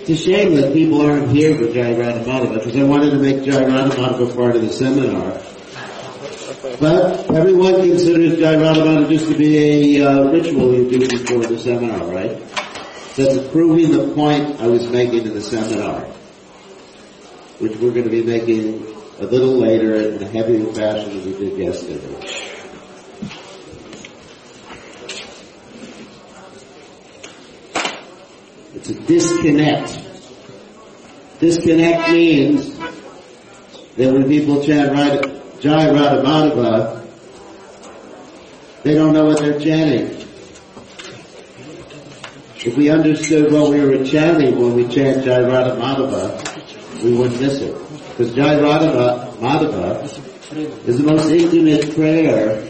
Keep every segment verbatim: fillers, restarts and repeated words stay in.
It's a shame that people aren't here for Jai Radha Madhava, because I wanted to make Jai Radha Madhava part of the seminar. But everyone considers Jai Radha Madhava just to be a uh, ritual you do before the seminar, right? That's proving the point I was making in the seminar, which we're going to be making a little later in a heavier fashion than we did yesterday. It's a disconnect. Disconnect means that when people chant Jai Radha Madhava, they don't know what they're chanting. If we understood what we were chanting when we chant Jai Radha Madhava, we wouldn't miss it. Because Jai Radha Madhava is the most intimate prayer.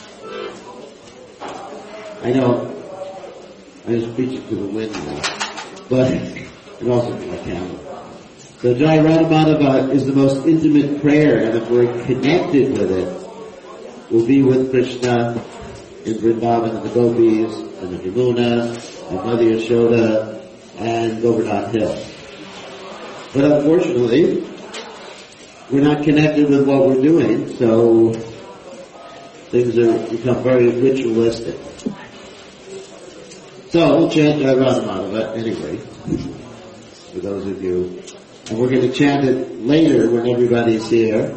I know, I just preach it to the wind now, but, and also to my camera. So Jai Radha Madhava is the most intimate prayer, and if we're connected with it, we'll be with Krishna in Vrindavan and the Gopis, and the Yamuna, and Mother Yashoda, and Govardhan Hill. But unfortunately, we're not connected with what we're doing, so things have become very ritualistic. So we'll chant Jai Radha Madhava anyway, for those of you. And we're going to chant it later when everybody's here,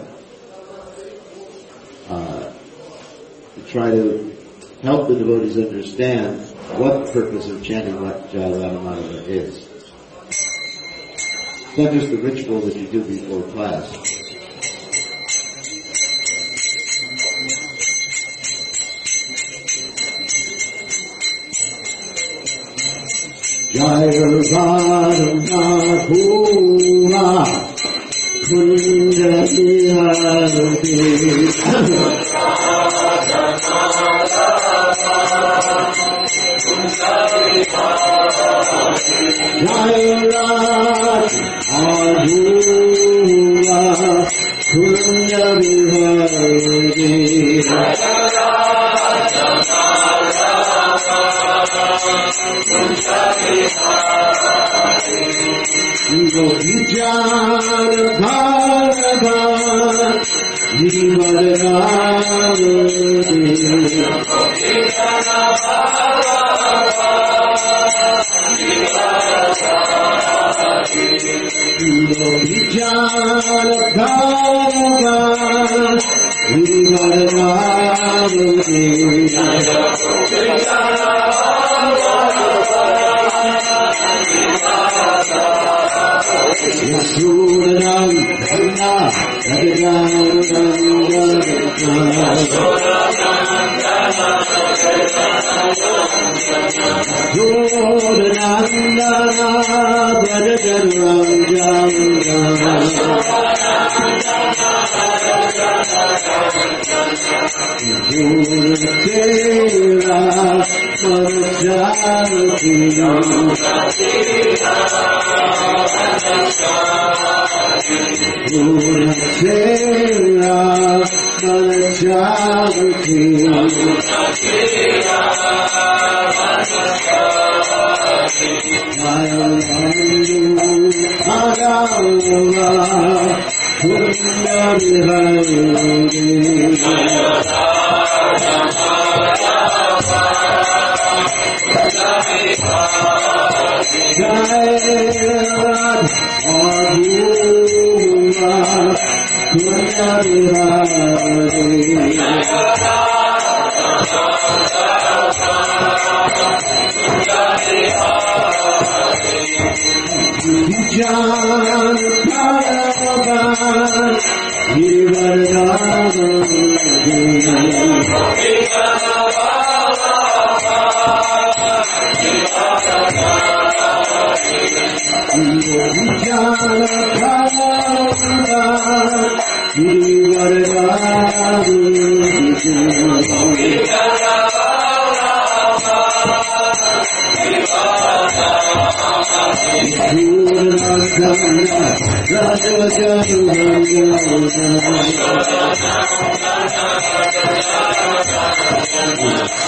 uh, to try to help the devotees understand what the purpose of chanting what Jai Radha Madhava is. It's not just the ritual that you do before class. Jai Radha Madhava Kunja Vihari Jai Radha Madhava Kunja Vihari Gopijana Bharava Jivaravati Gopijana Bharava Yasudanam Dhanna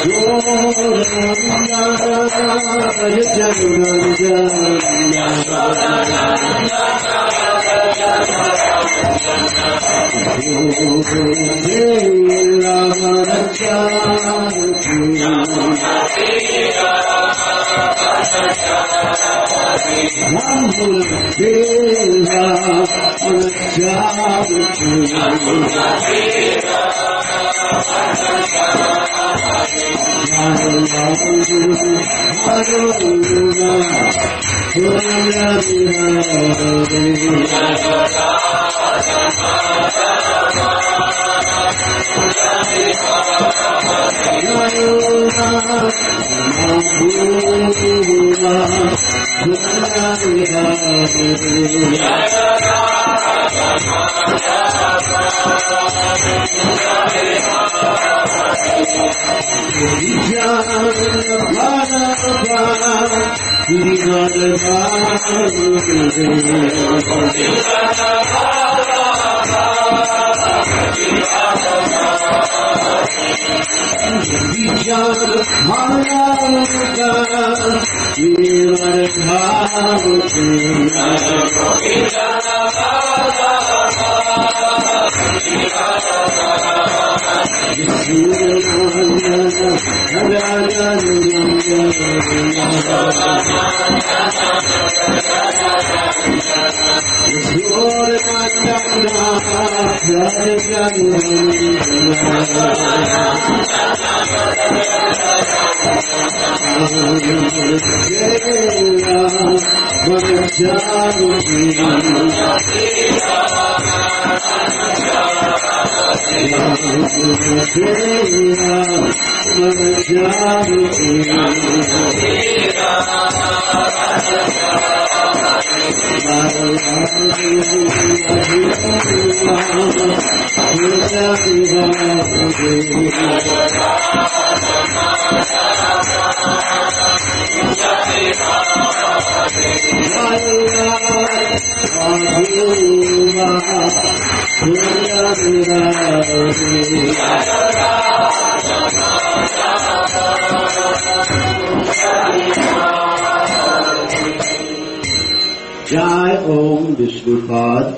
Jai Om Vishnupad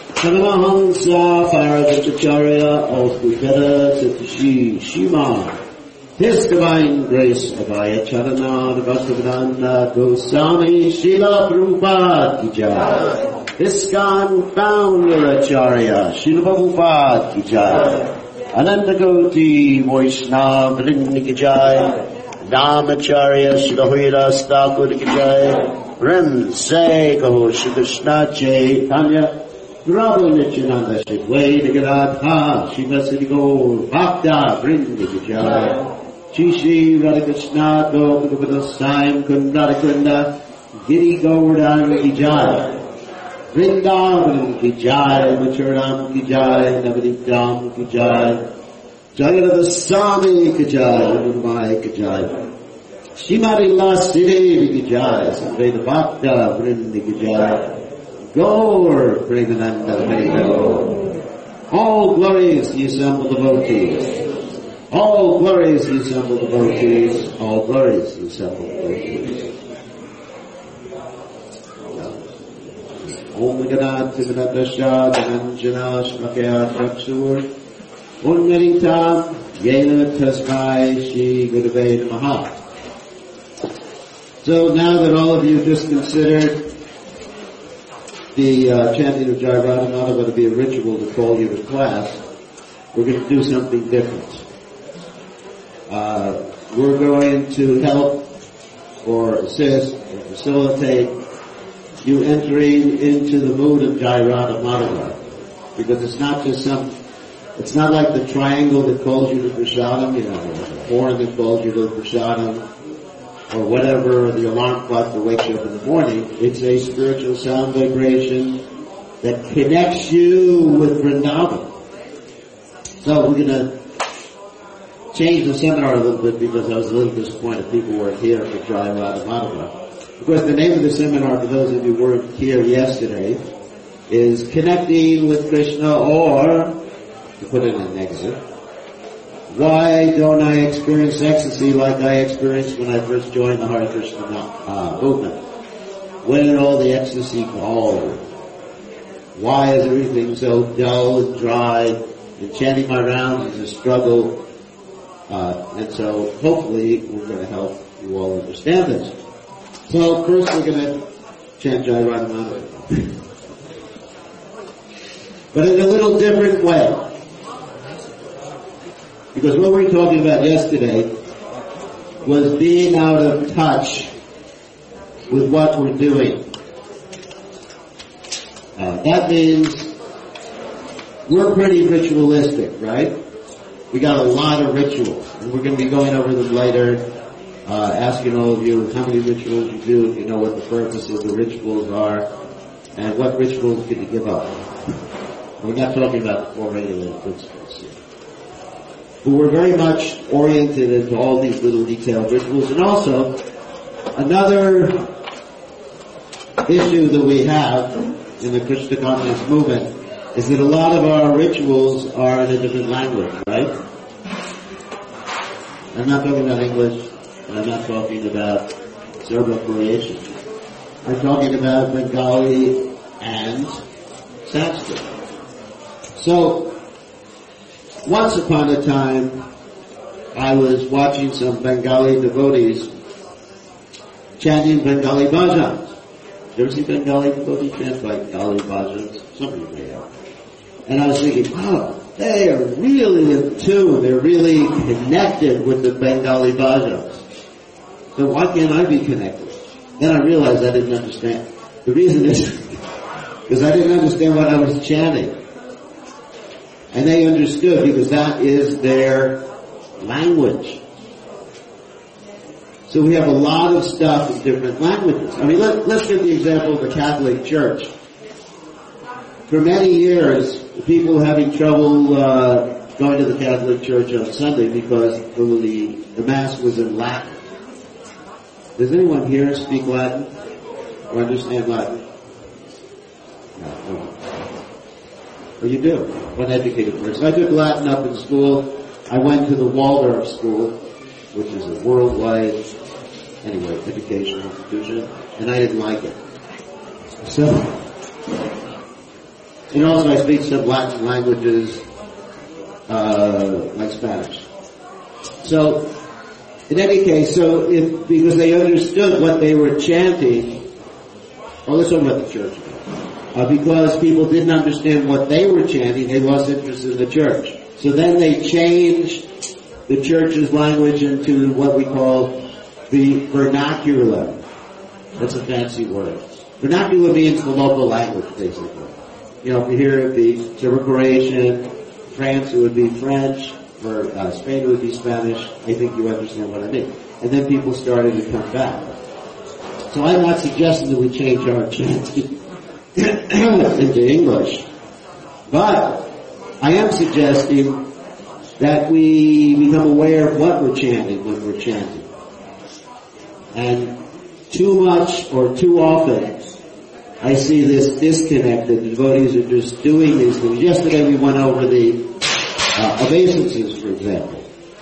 Paramahamsa Paravacharya of Buketa Satishi Shima. His Divine Grace Abhaya Charana Bhaktivedanta Goswami Srila Prabhupada Ki Jai. ISKCON Founder Acharya Srila Prabhupada Ki Jai. Anantagoti Vaishnava Vrinda Ki Jai. Namacharya Srila Haridas Thakur Ki Jai. Rim Say Kaho Shri Krishna Chaitanya Prabhu Nityananda Shri Dvaita Gadadha Srivasati Gaur Bhakta Vrinda Ki Jai. Shri Shri Radha Krishna Gopada Saim Kunda Kunda Giri Govardhan Ki Jai. Vrindavan Ki Jai. Machuram Ki Jai. Navadipam Ki Jai. Jagadava Swami Ki Jai. Nirmai Ki Jai. Shrimati Lasiri Ki Jai. Sadvaita Bhakta Vrinda Ki Jai. Gaur Premananda Hare. All glories the assembled devotees. All glories the assembled devotees. All glories the assembled devotees. Om Ganat Tivanadasha Dhananjana Shmakaya Chakshur Unnaritam Yena Tasmai Shri Gurave Namaha. So now that all of you have just considered the uh, chanting of Jai Radha going to be a ritual to call you to class, we're going to do something different. Uh, we're going to help or assist or facilitate you entering into the mood of Jai Radha Madhava. Because it's not just some, it's not like the triangle that calls you to Prasadam, you know, or the horn that calls you to Prasadam, or whatever, the alarm clock that wakes you up in the morning. It's a spiritual sound vibration that connects you with Vrindavan. So we're going to change the seminar a little bit because I was a little disappointed people weren't here for Jai Radha Madhava. Of course, the name of the seminar, for those of you who weren't here yesterday, is Connecting with Krishna, or, to put it in an exit, Why don't I experience ecstasy like I experienced when I first joined the Hare Krishna uh, movement? Where did all the ecstasy go? Why is everything so dull and dry? And chanting my rounds is a struggle. Uh, and so hopefully we're going to help you all understand this. So first we're going to chant Jai Radhamani, but in a little different way. Because what we were talking about yesterday was being out of touch with what we're doing. Uh, that means we're pretty ritualistic, right? We got a lot of rituals, and we're going to be going over them later, uh, asking all of you how many rituals you do, if you know what the purpose of the rituals are, and what rituals can you give up. We're not talking about the four regular principles here. But we're very much oriented into all these little detailed rituals, and also another issue that we have in the Krishna consciousness movement is that a lot of our rituals are in a different language, right? I'm not talking about English, and I'm not talking about Serbo-Croatian. I'm talking about Bengali and Sanskrit. So, once upon a time, I was watching some Bengali devotees chanting Bengali bhajans. You ever see Bengali devotees chant Bengali bhajans? Some of you may have. And I was thinking, wow, they are really in tune. They're really connected with the Bengali bhajans. So why can't I be connected? Then I realized I didn't understand. The reason is because I didn't understand what I was chanting. And they understood because that is their language. So we have a lot of stuff in different languages. I mean, let, let's give the example of the Catholic Church. For many years, people were having trouble uh, going to the Catholic Church on Sunday because the, the Mass was in Latin. Does anyone here speak Latin or understand Latin? No, no. Well, you do. One educated person. I took Latin up in school. I went to the Waldorf School, which is a worldwide, anyway, educational institution, and I didn't like it. So, and also I speak some Latin languages, uh, like Spanish. So, in any case, so if, because they understood what they were chanting, oh, let's talk about the church. Uh, because people didn't understand what they were chanting, they lost interest in the church. So then they changed the church's language into what we call the vernacular. That's a fancy word. Vernacular means the local language, basically. You know, if you hear it be Serbo-Croatian, France it would be French, for uh, Spain it would be Spanish. I think you understand what I mean. And then people started to come back. So I'm not suggesting that we change our chanting into English. But I am suggesting that we become aware of what we're chanting when we're chanting. And too much or too often, I see this disconnect that the devotees are just doing these things. Yesterday we went over the uh, obeisances, for example.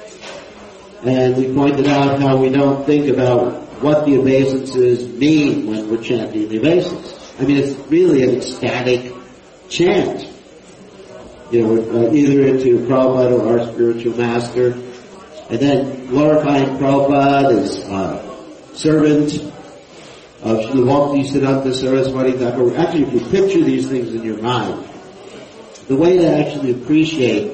And we pointed out how we don't think about what the obeisances mean when we're chanting the obeisance. I mean, it's really an ecstatic chant. You know, uh, either into Prabhupada or our spiritual master. And then glorifying Prabhupada as uh, servant of Srila Bhaktisiddhanta Saraswati Thakur. Actually, if you picture these things in your mind, the way to actually appreciate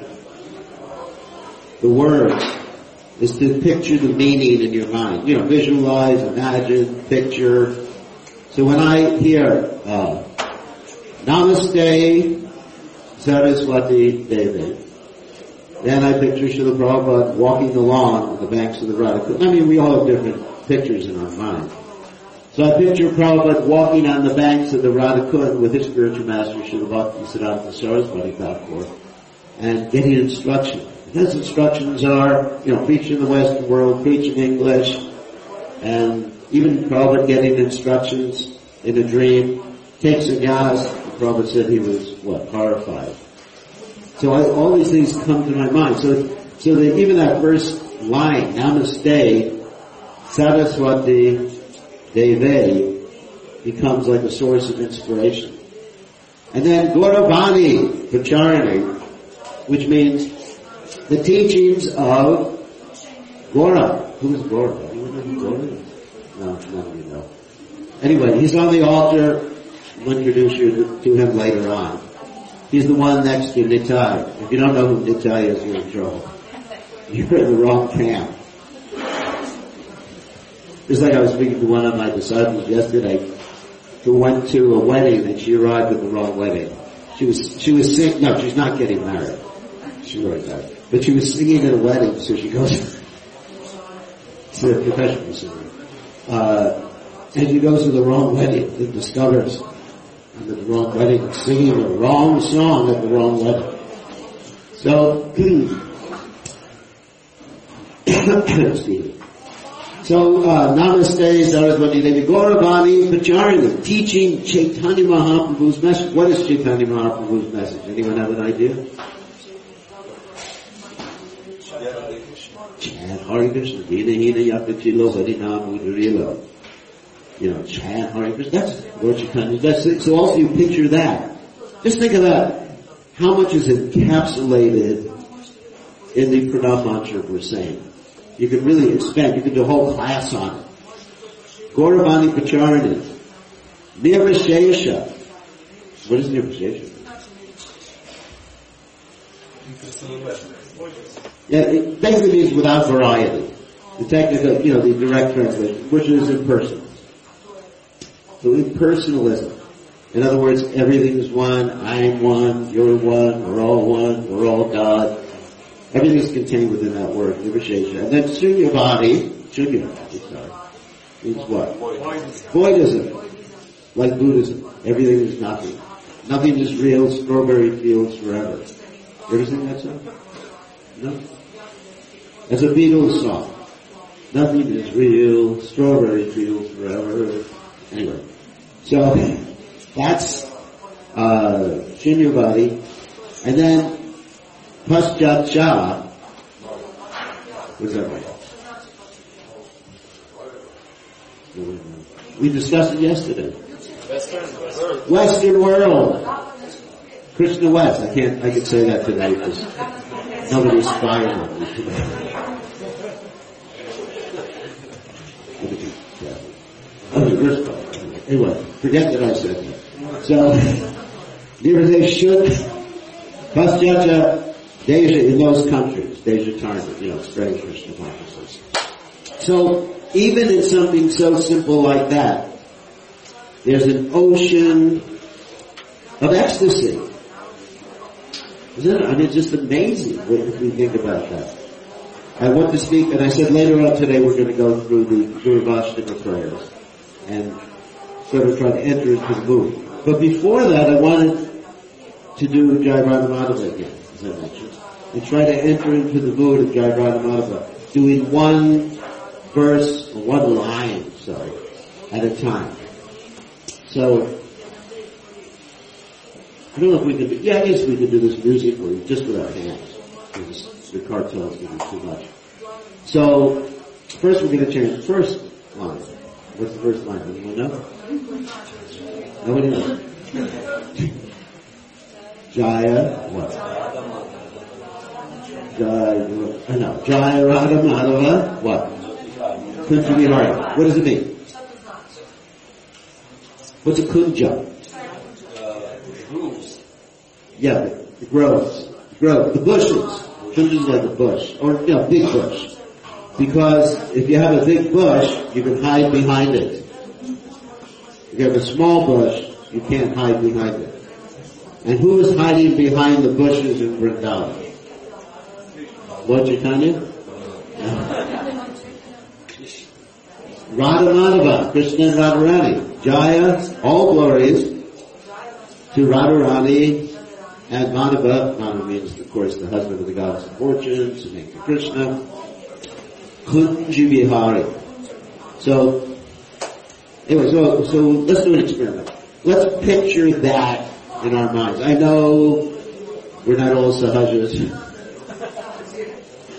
the words is to picture the meaning in your mind. You know, visualize, imagine, picture. So when I hear, uh, Namaste Saraswati Devi, then I picture Srila Prabhupada walking the lawn on the banks of the Radha. I mean, we all have different pictures in our mind. So I picture Prabhupada walking on the banks of the Radha Kund with his spiritual master, Srila Bhaktisiddhanta Saraswati Thakur, and getting instruction. His instructions are, you know, preach in the Western world, preach in English, and even Prabhupada getting instructions in a dream. Take sannyas. Prabhupada said he was, what, horrified. So I, all these things come to my mind. So So that even that first line, Namaste, Saraswati Deve, becomes like a source of inspiration. And then Gauravani Pracharini, which means the teachings of Gaura. Who is Gaura? Anyone know who Gaura is? No, none of you know. Anyway, he's on the altar. We'll introduce you to him later on. He's the one next to Nitai. If you don't know who Nitai is, you're in trouble. You're in the wrong camp. Just like I was speaking to one of my disciples yesterday who went to a wedding and she arrived at the wrong wedding. She was, she was singing, no, she's not getting married. She already died. But she was singing at a wedding, so she goes, she's a professional singer. Uh, and she goes to the wrong wedding and discovers I'm at the wrong wedding, singing the wrong song at the wrong wedding. So, Steve. So, uh, Namaste, Saraswati Devi, Gauravani Pracharini, teaching Chaitanya Mahaprabhu's message. What is Chaitanya Mahaprabhu's message? Anyone have an idea? Chant Hare Krishna, Hina Hina Yakachilo, Harinam Udurilo. You know, chant Hare Krishna. That's Lord Chaitanya. That's it. So also you picture that. Just think of that. How much is encapsulated in the Pranam Mantra we're saying? You could really expand. You could do a whole class on it. Gauravani Pracharini. Nirvishesha. What is Nirvishesha? Yeah, it basically means without variety. The technical, you know, the direct translation, which is impersonal. So impersonalism. In other words, everything is one, I'm one, you're one, we're all one, we're all God. Everything is contained within that word, Nirvishesha. And then Sunyavadi, Sunyavadi, sorry, means what? Voidism. Like Buddhism. Everything is nothing. Nothing is real, strawberry fields forever. You ever sing that song? No? That's a Beatles song. Nothing is real, strawberry fields forever. Anyway. So, that's, uh, Sunyavadi. And then, Paschat Cha. What's that right? We discussed it yesterday. Western, Western world. Krishna West. I can't, I can say that today because nobody's spying on me today. Anyway, forget that I said that. So, Nirvana should, Paschat Deja in those countries, Deja Tarna, you know, spreading Krishna consciousness. So, even in something so simple like that, there's an ocean of ecstasy. Isn't it? I mean, it's just amazing if we think about that. I want to speak, and I said later on today we're going to go through the Guru Vashtaka prayers and sort of try to enter into the mood. But before that, I wanted to do Jai Radha Madhava again, as I mentioned, and try to enter into the mood of Jai Radha Madhava, doing one verse, or one line, sorry, at a time. So, I don't know if we could do, yeah, I guess we could do this musically, just with our hands, because the cartel is going to be too much. So, first we're going to change the first line. What's the first line? Anyone know? Nobody knows. Jaya, what? Jaya, I know. Jaya Radha Madhava, what? Kunja Vihari. What does it mean? What's a kunja? Yeah, the, the groves. The grove. The bushes. Kunja is like a bush. Or, you know, big bush. Because if you have a big bush, you can hide behind it. If you have a small bush, you can't hide behind it. And who is hiding behind the bushes in Vrindavan? Lord Chaitanya? Radha Madhava, Krishna and Radharani. Jaya, all glories to Radharani and Madhava. Madhava means, of course, the husband of the goddess of fortune, Sumantra Krishna. Kunja Vihari. So, anyway, so, so let's do an experiment. Let's picture that in our minds. I know we're not all sahajas.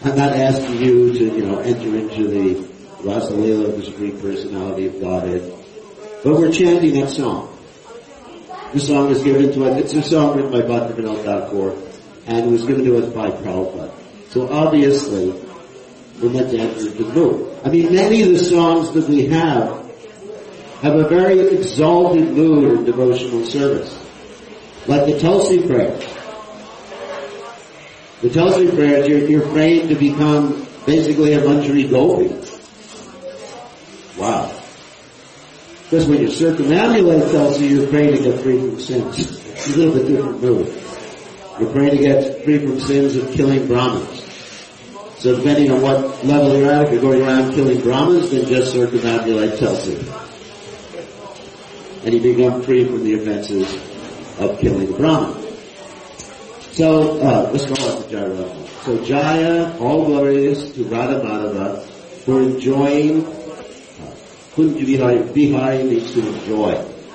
I'm not asking you to, you know, enter into the Rasa Leela of the Supreme Personality of Godhead. But we're chanting that song. The song was given to us, it's a song written by Bhaktivinoda Thakur, and it was given to us by Prabhupada. So obviously, we're meant to enter into the mood. I mean, many of the songs that we have have a very exalted mood in devotional service. Like the Tulsi prayer. The Tulsi prayer, you're, you're praying to become basically a Manjari Gopi. Wow. Because when you circumambulate Tulsi, you're praying to get free from sins. It's a little bit different mood. You're praying to get free from sins of killing Brahmins. So depending on what level you're at, if you're going around killing Brahmins, then just circumambulate Tulsi. And you become free from the offenses of killing the Brahmin. So, uh, let's go on to Jaya Radha. So Jaya, all glories to Radha Madhava for enjoying, uh, Kunja Vihari, Vihari means to enjoy.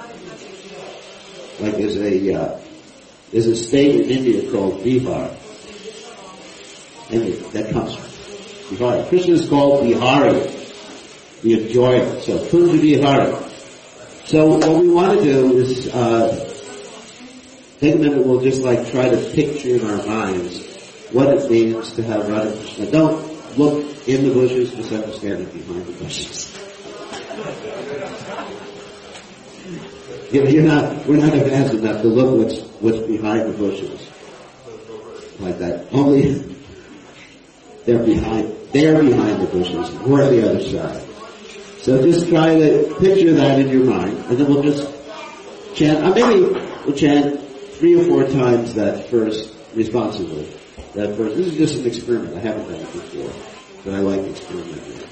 Like there's a, uh, there's a state in India called Bihar. And that comes from Bihari. Krishna is called Bihari, the enjoyer. So Kunja Vihari. So what we want to do is, uh, take a minute, we'll just like try to picture in our minds what it means to have Radha Krishna. Don't look in the bushes, just understand it behind the bushes. You're not, we're not advanced enough to look what's, what's behind the bushes. Like that. Only, they're behind, they're behind the bushes. We're on the other side. So just try to picture that in your mind, and then we'll just chant, uh, maybe we'll chant three or four times that first responsively. That first, this is just an experiment. I haven't done it before, but I like experimenting.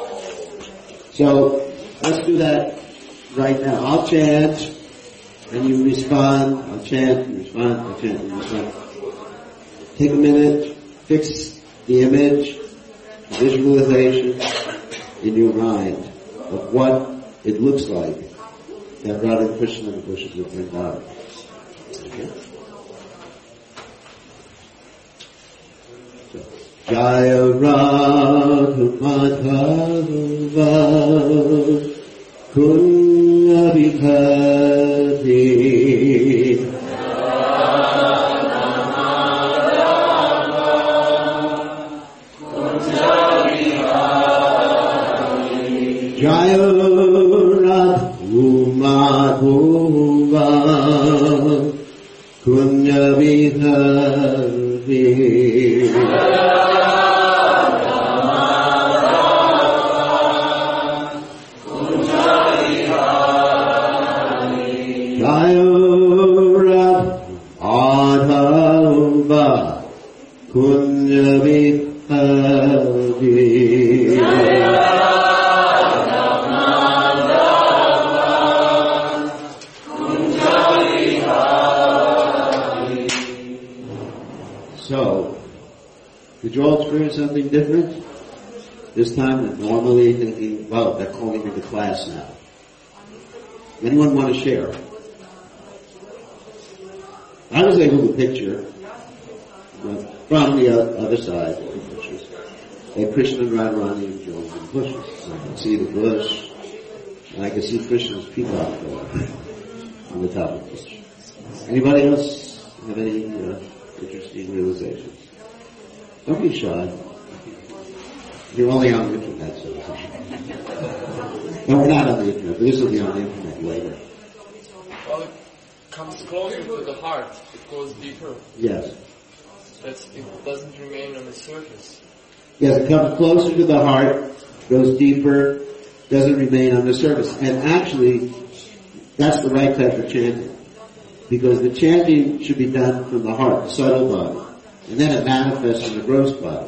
So let's do that right now. I'll chant, and you respond. I'll chant, you respond. I'll chant, you respond. Take a minute, fix the image, visualization in your mind of what it looks like that Radha and Krishna in the bushes of Vrindavan. Okay? So, Jaya Radha Madhava Kunya Vihari Jaya Radha Madhava Kunya Vihari Jaya Radha Madhava Kunya Vihari So, did you all experience something different this time than normally thinking, wow, they're calling me to class now? Anyone want to share? I was able to picture from the other side of the bushes that Krishna and Radharani enjoying the bushes. So I can see the bush, and I can see Krishna's peacock on the top of the bush. Anybody else have any uh, interesting realizations? Don't be shy. You're only on the internet, so. No, we're not on the internet. This will be on the internet later. Well, it comes closer to the heart. It goes deeper. Yes. That's, it doesn't remain on the surface. Yes, it comes closer to the heart, goes deeper, doesn't remain on the surface. And actually, that's the right type of chanting. Because the chanting should be done from the heart, the subtle body. And then it manifests in the gross body.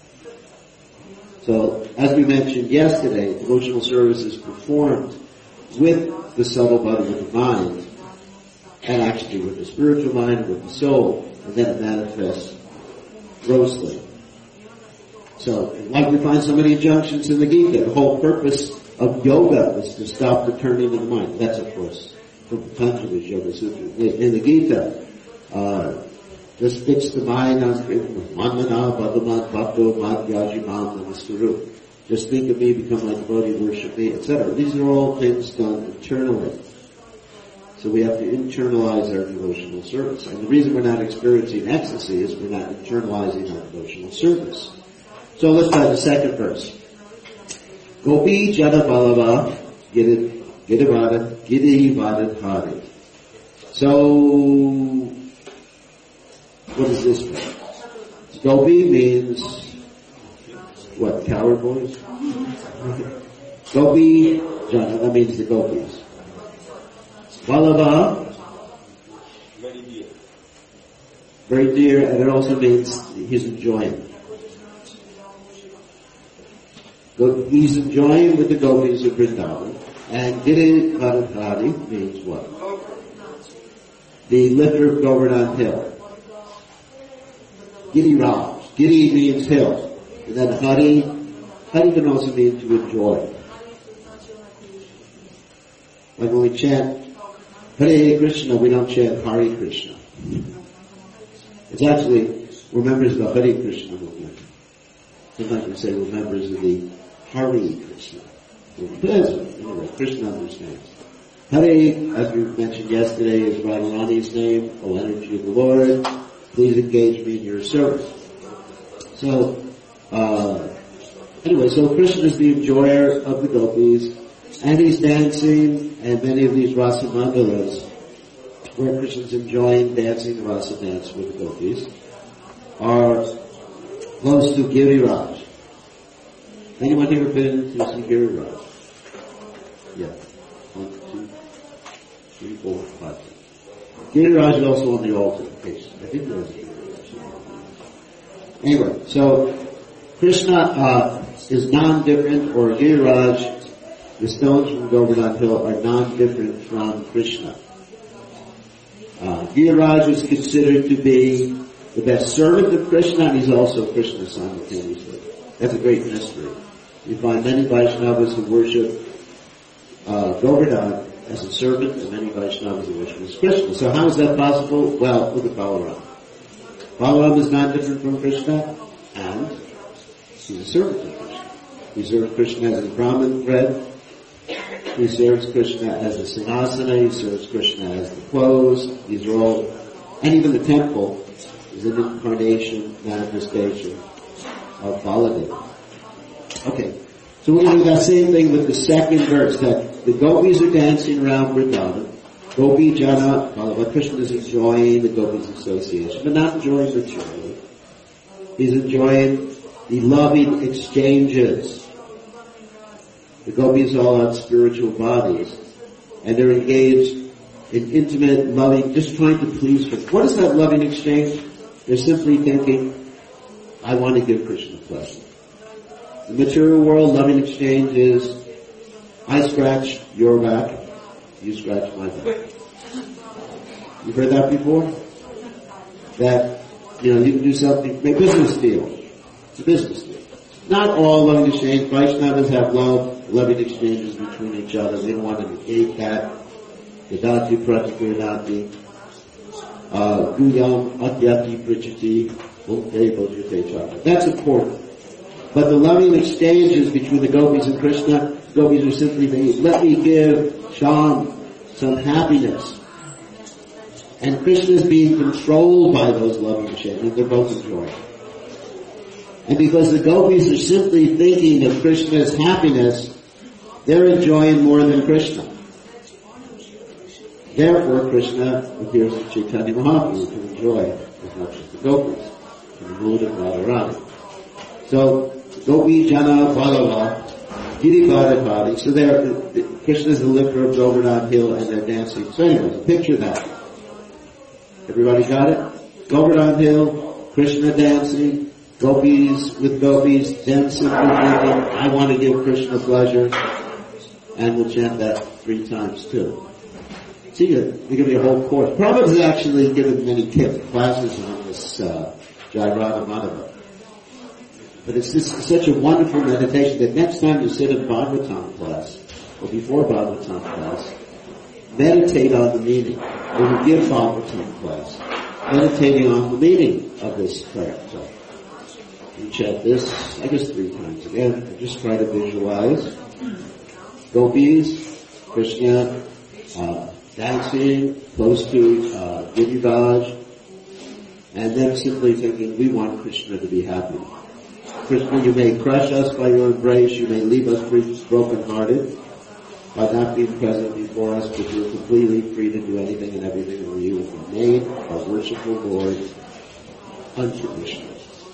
So, as we mentioned yesterday, devotional service is performed with the subtle body, with the mind, and actually with the spiritual mind and with the soul, and then it manifests grossly. So, like we find so many injunctions in the Gita, the whole purpose of yoga is to stop the turning of the mind. That's, of course, from Patanjali's Yoga Sutra. In the Gita, uh, Just fix the mind on Manmana, Bhagavan, Bhakto, Madhyajimam, Namaskaru. Just think of me, become my devotee, worship me, et cetera. These are all things done internally. So we have to internalize our devotional service. And the reason we're not experiencing ecstasy is we're not internalizing our devotional service. So let's try the second verse. Gopi Jana Balava, Giridivada, Giridivada Hari. So, what does this mean? Gopi means, what, coward boys? Gopi Jana, that means the gopis. Balava, Very dear. very dear, and it also means he's enjoying. He's enjoying with the gopis of Vrindavan. And Giri Radhari means what? The lifter of Govardhan Hill. Giri Raj. Giri means hill. And then Hari, Hari can also mean to enjoy. Like when we chant Hare Krishna, we don't chant Hare Krishna. It's actually, we're members of the Hare Krishna movement. Sometimes we say we're members of the Hare Krishna. Anyway, Krishna understands. Hare, as we mentioned yesterday, is Radharani's name, O energy of the Lord. Please engage me in your service. So, uh, anyway, so Krishna is the enjoyer of the gopis, and he's dancing, and many of these rasa mandalas, where Krishna's enjoying dancing the rasa dance with the gopis, are close to Giriraj. Anyone here been to see Giriraj? Yeah. One, two, three, four, five. Giriraj is also on the altar. Okay. I think there's a Giriraj. Anyway, so Krishna uh, is non-different, or Giriraj, the stones from Govardhan Hill are non-different from Krishna. Uh, Giriraj is considered to be the best servant of Krishna, and he's also Krishna simultaneously. That's a great mystery. You find many Vaishnavas who worship uh, Govardhan as a servant, and many Vaishnavas who worship as Krishna. So how is that possible? Well, look at Balaram. Balaram is not different from Krishna, and he's a servant of Krishna. He serves Krishna as a Brahmin bread. He serves Krishna as a Sinasana. He serves Krishna as the clothes. These are all, and even the temple is an incarnation, manifestation of Baladeva. Okay, so we're going to do that same thing with the second verse, that the gopis are dancing around Vrindavan. Gopi Jana, Balava, Krishna is enjoying the gopis association, but not enjoying materially. He's enjoying the loving exchanges. The gopis all have spiritual bodies, and they're engaged in intimate, loving, just trying to please Krishna. What is that loving exchange? They're simply thinking, I want to give Krishna pleasure. The material world loving exchange is, I scratch your back, you scratch my back. You've heard that before? That, you know, you can do something, make a business deal. It's a business deal. Not all loving exchange. Vaishnavas have love, loving exchanges between each other. They don't want to negate that. Yadati pratikurnati. Guyam adyati prichati. Bhukte bhojate chakra. That's important. But the loving exchanges between the gopis and Krishna, gopis are simply saying, let me give Sham some happiness. And Krishna is being controlled by those loving exchanges. They're both enjoying. And because the gopis are simply thinking of Krishna's happiness, they're enjoying more than Krishna. Therefore, Krishna appears to Chaitanya Mahaprabhu to enjoy as much as the gopis in the mood of Radharani. So, Gopi Jana Balava, Giridhari. So there, Krishna is the lifter of Govardhan Hill, and they're dancing. So anyway, picture that. Everybody got it? Govardhan Hill, Krishna dancing, gopis with gopis, dancing with thinking, I want to give Krishna pleasure, and we'll chant that three times too. See, there could be a whole course. Prabhupada has actually given many tips, classes on this uh, Jai Radha Madhava. But it's just such a wonderful meditation that next time you sit in Bhagavatam class, or before Bhagavatam class, meditate on the meaning. Or you give Bhagavatam class, meditating on the meaning of this prayer. So you chant this, I guess three times again. I just try to visualize gopis, Krishna, uh, dancing close to uh, Giriraj, and then simply thinking, we want Krishna to be happy. Krishna, you may crush us by your embrace, you may leave us broken-hearted by not being present before us, but you're completely free to do anything and everything, and you will remain our worshipful Lord unconditionally.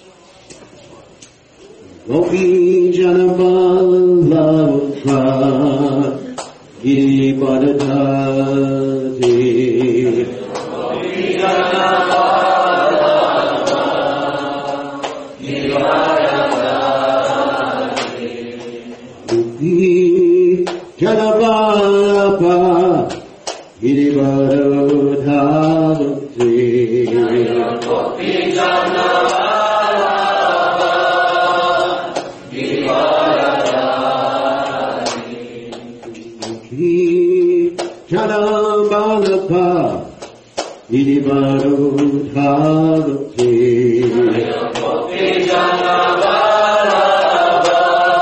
Gopi Janamala Giri Bharadati Gopi Janamala Giri Bharadati Gopi Janamala Giri Bharadati Gopi Janamala Janabalapa Nidibharudhavati Gopi Janabalapa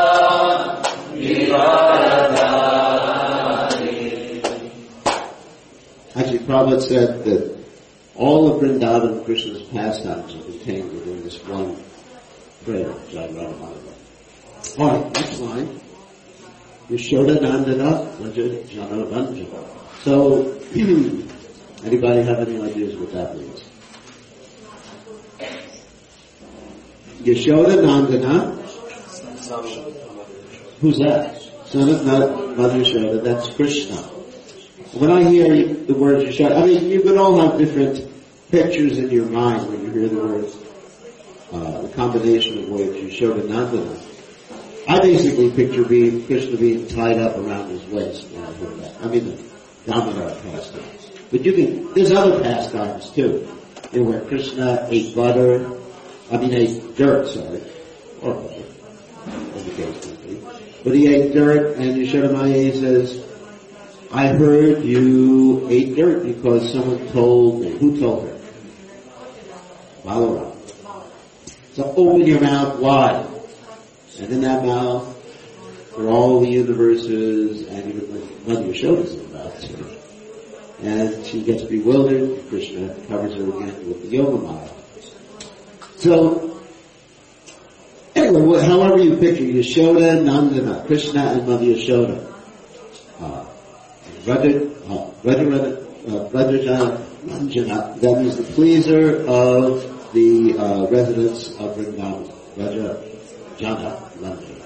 Nidibharudhavati. Actually, Prabhupada said that all of Vrindavan Krishna's pastimes are contained within this one prayer, Jai Radha Madhava. Alright, next line. Yashoda Nandana Raja Jana Ranjana. So, anybody have any ideas what that means? Yashoda Nandana. Who's that? Son of Mother Yashoda. That's Krishna. When I hear the word Yashoda, I mean, you can all have different pictures in your mind when you hear the words, uh, the combination of words Yashoda Nandana. I basically picture being, Krishna being tied up around his waist when I hear that. I mean, the Damodar pastimes. But you can, there's other pastimes too. You know, where Krishna ate butter, I mean ate dirt, sorry, or butter, as the case may be. But he ate dirt, and Yashoda Maya says, I heard you ate dirt because someone told me. Who told her? Balaram. So open your mouth wide. And in that mouth are all the universes, and even Mother Yashoda's in the mouth too. And she gets bewildered, Krishna covers her again with the Yoga Maya. So, anyway, however you picture Yashoda, Nandana, Krishna and Mother Yashoda. Uh, Radha, uh, Radha, uh, Radha Ranjana, that means the pleaser of the uh, residents of Vrindavan. Radha Jana Ranjana.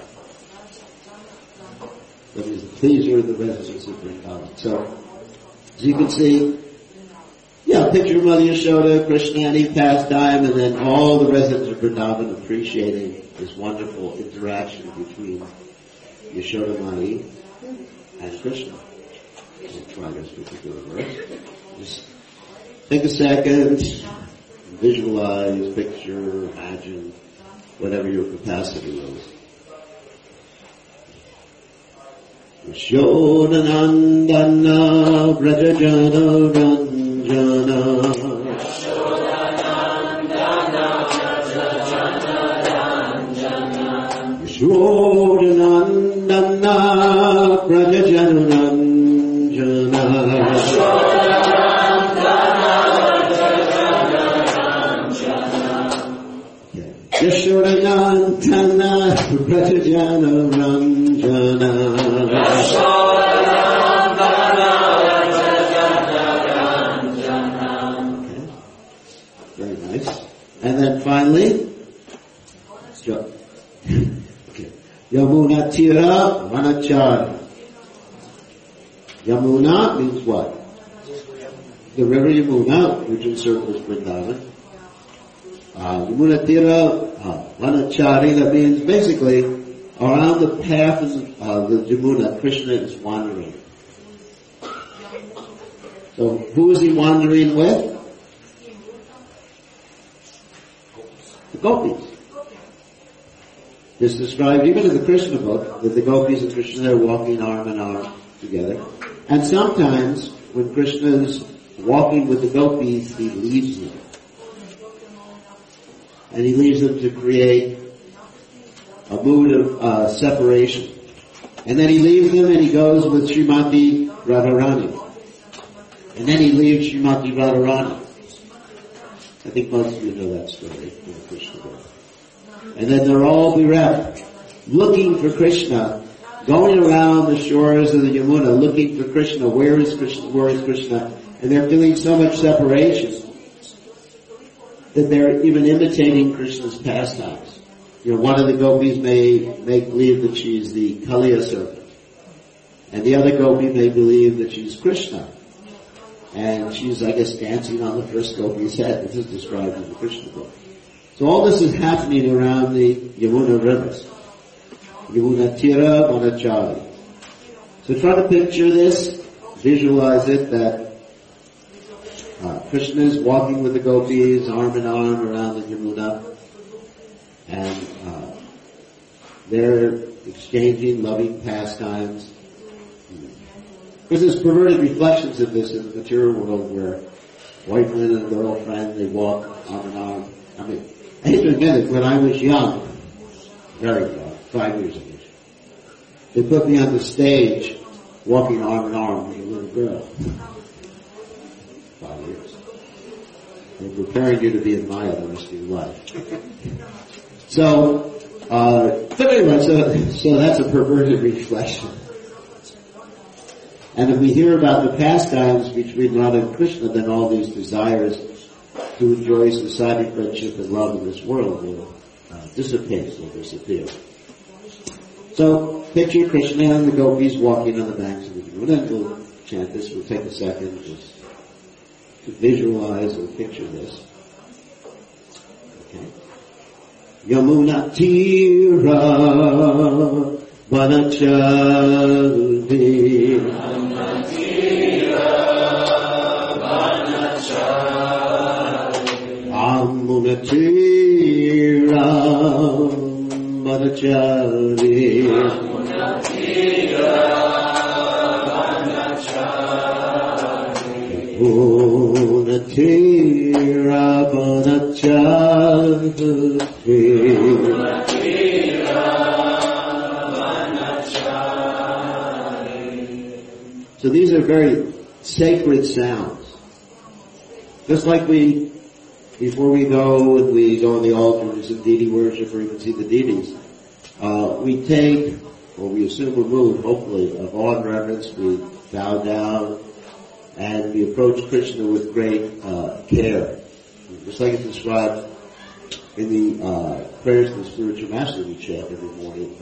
That is the pleaser of the residents of Vrindavan. So, as you can see, yeah, picture Mother Yashoda, Krishna, any pastime, and then all the residents of Vrindavan appreciating this wonderful interaction between Yashoda Mani and Krishna. I'll try this particular verse. Just take a second, visualize, picture, imagine, whatever your capacity is. Yashoda Nandana Brajajana Ranjana Yashoda Nandana Brajajana Ranjana Yashoda Nandana Brajajana Ranjana Yashoda Nandana Brajajana Ranjana Yashoda Nandana Brajajana Ranjana Yashoda Nandana Brajajana Ranjana. Very nice. And then finally, okay. Yamuna Tira Vanachari. Yamuna means what? The river Yamuna, which encircles Vrindavan. Uh, Yamuna Tira uh, Vanachari, that means basically around the path of uh, the Yamuna, Krishna is wandering. So who is he wandering with? The gopis. It's described even in the Krishna book that the gopis and Krishna are walking arm in arm together. And sometimes when Krishna is walking with the gopis, he leaves them. and he leaves them to create a mood of uh, separation. And then he leaves them and he goes with Srimati Radharani. And then he leaves Srimati Radharani. I think most of you know that story from the Krishna book. And then they're all bereft, looking for Krishna, going around the shores of the Yamuna, looking for Krishna. Where is Krishna? Where is Krishna? And they're feeling so much separation that they're even imitating Krishna's pastimes. You know, one of the gopis may make believe that she's the Kaliya serpent. And the other gopi may believe that she's Krishna. And she's, I guess, dancing on the first gopi's head. This is described in the Krishna book. So all this is happening around the Yamuna rivers. Yamuna Tira Vanachari. So try to picture this, visualize it, that uh, Krishna is walking with the gopis, arm in arm around the Yamuna. And uh, they're exchanging loving pastimes. Because there's perverted reflections of this in the material world where boyfriend and girlfriend, they walk arm in arm. I mean, I hate to admit it, when I was young, very young, five years of age, they put me on the stage walking arm in arm with a little girl. Five years. They're preparing you to be admired the rest of your life. So, uh, but anyway, so, so that's a perverted reflection. And if we hear about the pastimes between Radha and Krishna, then all these desires to enjoy society, friendship, and love in this world will uh, dissipate, will disappear. So, picture Krishna and the gopis walking on the banks of the Yamuna. And we'll chant this. We'll take a second just to visualize or picture this. Okay. Yamuna Tira Vanachari Amunatira Vanachari Amunatira Vanachari. So these are very sacred sounds. Just like we, before we go and we go on the altars and deity worship or even see the deities, uh, we take, or we assume a mood, hopefully, of awe and reverence. We bow down and we approach Krishna with great uh, care. Just like it's described in the uh, prayers of the spiritual master we chant every morning.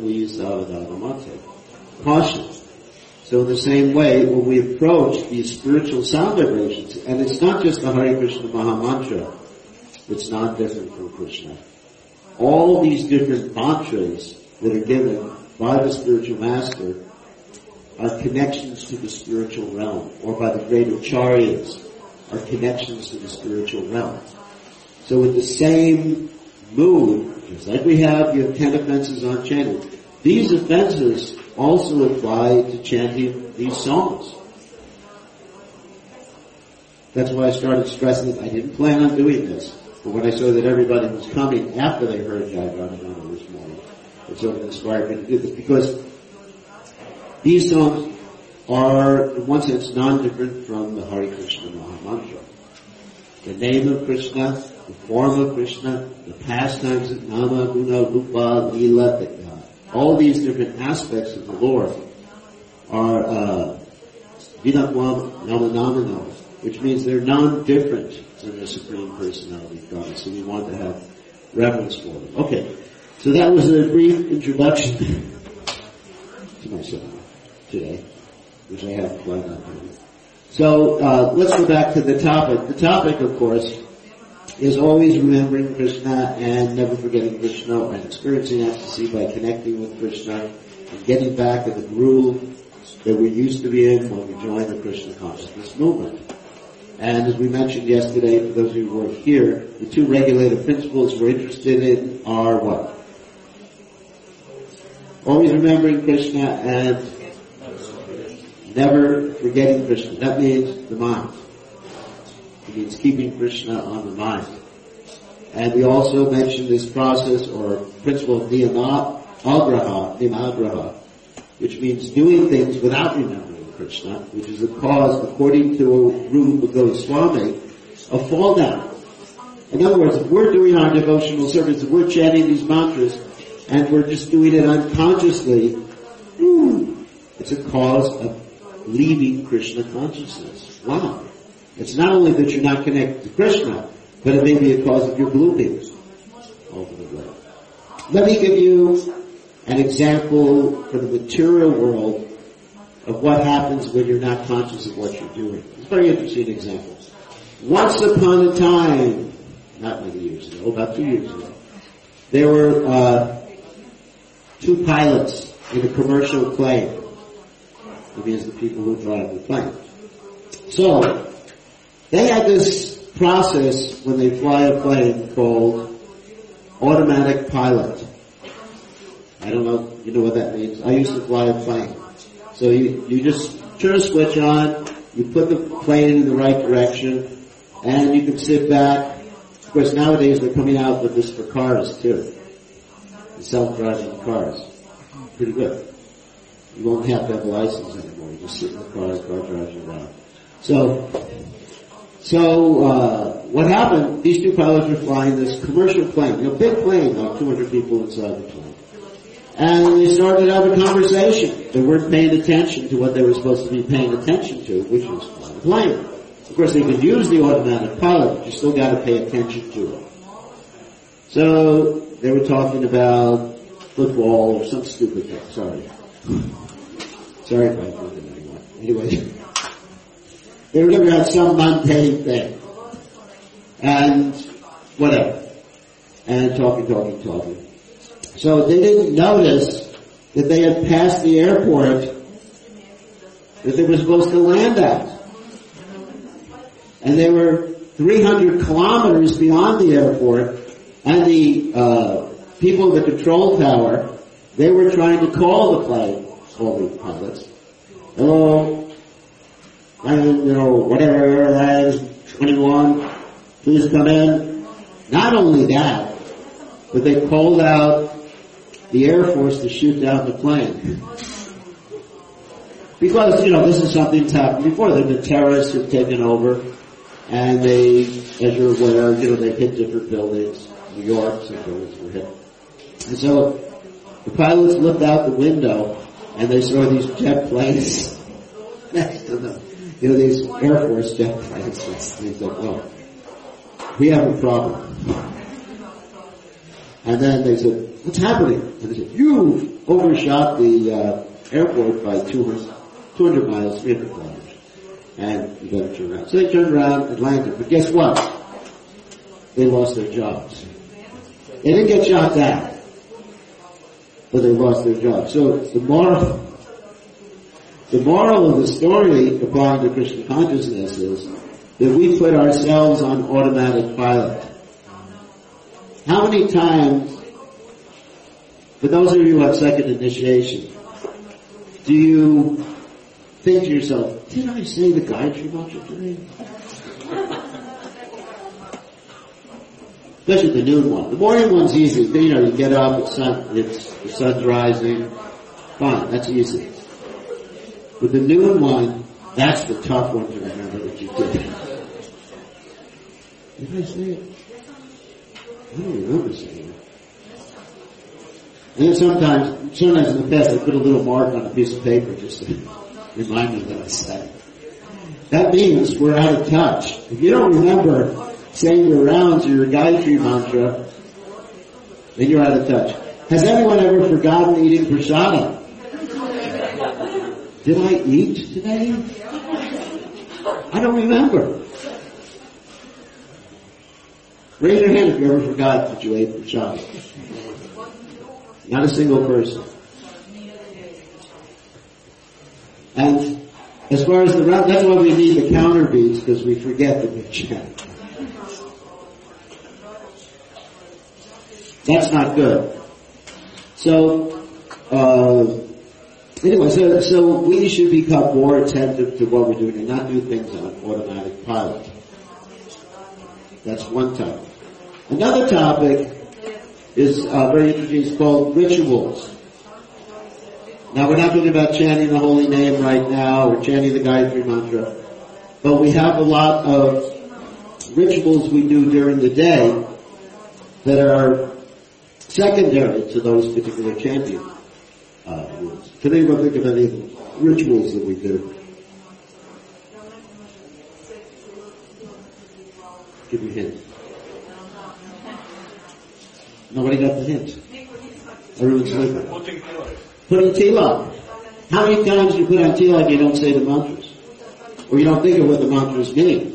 Caution. So in the same way, when we approach these spiritual sound vibrations, and it's not just the Hare Krishna Maha Mantra that's not different from Krishna. All these different mantras that are given by the spiritual master are connections to the spiritual realm, or by the great acharyas are connections to the spiritual realm. So with the same mood, just like we have, you have ten offenses on chanting. These offenses also apply to chanting these songs. That's why I started stressing it. I didn't plan on doing this, but when I saw that everybody was coming after they heard Jai Radharani this morning, it sort of inspired me to do this, because these songs are, in one sense, non-different from the Hare Krishna Maha Mantra. The name of Krishna, the form of Krishna, the pastimes of Nama, Guna, Rupa, Leela, the, uh, all these different aspects of the Lord are uh, Vinatvam Nama Namano, which means they're non-different than the Supreme Personality of God. So we want to have reverence for them. Okay, so that was a brief introduction to myself today, which I have planned on doing. So uh, let's go back to the topic. The topic, of course, is always remembering Krishna and never forgetting Krishna, and experiencing ecstasy by connecting with Krishna and getting back to the groove that we used to be in when we joined the Krishna consciousness movement. And as we mentioned yesterday, for those of you who were here, the two regulative principles we're interested in are what? Always remembering Krishna and never forgetting Krishna. That means the mind. It means keeping Krishna on the mind. And we also mentioned this process or principle of niyamagraha, niyamagraha, which means doing things without remembering Krishna, which is a cause, according to Rupa Goswami, of fall down. In other words, if we're doing our devotional service, if we're chanting these mantras, and we're just doing it unconsciously, it's a cause of leaving Krishna consciousness. Wow. It's not only that you're not connected to Krishna, but it may be a cause of your blooping ultimately. Let me give you an example from the material world of what happens when you're not conscious of what you're doing. It's a very interesting example. Once upon a time, not many years ago, about two years ago, there were uh, two pilots in a commercial plane. It means the people who drive the plane. So, they had this process when they fly a plane called automatic pilot. I don't know, you know what that means? I used to fly a plane. So you, you just turn a switch on, you put the plane in the right direction, and you can sit back. Of course, nowadays they're coming out with this for cars too. The self-driving cars. Pretty good. You won't have to have a license anymore. You just sit in the car, the car drives you around. So, so, uh, what happened, these two pilots were flying this commercial plane, you know, big plane, like two hundred people inside the plane. And they started to have a conversation. They weren't paying attention to what they were supposed to be paying attention to, which was flying the plane. Of course, they could use the automatic pilot, but you still got to pay attention to it. So, they were talking about football or some stupid thing. Sorry. Sorry if I offended anyone. Anyway, they were talking about some mundane thing. And whatever. And talking, talking, talking. So they didn't notice that they had passed the airport that they were supposed to land at. And they were three hundred kilometers beyond the airport, and the uh, people at the control tower, they were trying to call the plane, all the pilots. Hello, and you know, whatever that is, twenty-one, please come in. Not only that, but they called out the Air Force to shoot down the plane. Because, you know, this is something that's happened before. There have been terrorists who've taken over, and they, as you're aware, you know, they hit different buildings. New York, some buildings were hit. And so, the pilots looked out the window, and they saw these jet planes next to them. You know, these Air Force jet planes. And they said, well, we have a problem. And then they said, what's happening? And they said, you've overshot the uh, airport by two hundred miles, three hundred kilometers. And you better turn around. So they turned around and landed. But guess what? They lost their jobs. They didn't get shot down, but they lost their jobs. So the moral, the moral of the story applying to Krishna consciousness is that we put ourselves on automatic pilot. How many times, for those of you who have second initiation, do you think to yourself, did I say the Gayatri Mantra today? Especially the noon one. The morning one's easy. You know, you get up, it's sun, it's, the sun's rising. Fine, that's easy. But the noon one, that's the tough one to remember that you did. Did I say it? I don't remember saying it. And then sometimes, sometimes in the past, I put a little mark on a piece of paper just to remind me that I said it. That means we're out of touch. If you don't remember saying your rounds or your Gayatri Mantra, then you're out of touch. Has anyone ever forgotten eating prasadam? Did I eat today? I don't remember. Raise your hand if you ever forgot that you ate prasadam. Not a single person. And as far as the round, that's why we need the counter beats, because we forget that we chant. That's not good. So, uh, anyway, so, so we should become more attentive to what we're doing and not do things on automatic pilot. That's one type. Another topic is uh, very interesting. It's called rituals. Now, we're not talking about chanting the holy name right now or chanting the Gayatri Mantra, but we have a lot of rituals we do during the day that are secondary to those particular chanting uh, rules. Can anyone think of any rituals that we do? Give me a hint. Nobody got the hint. Everyone's sleeping. Putting tilak. How many times you put on tilak you don't say the mantras? Or you don't think of what the mantras mean?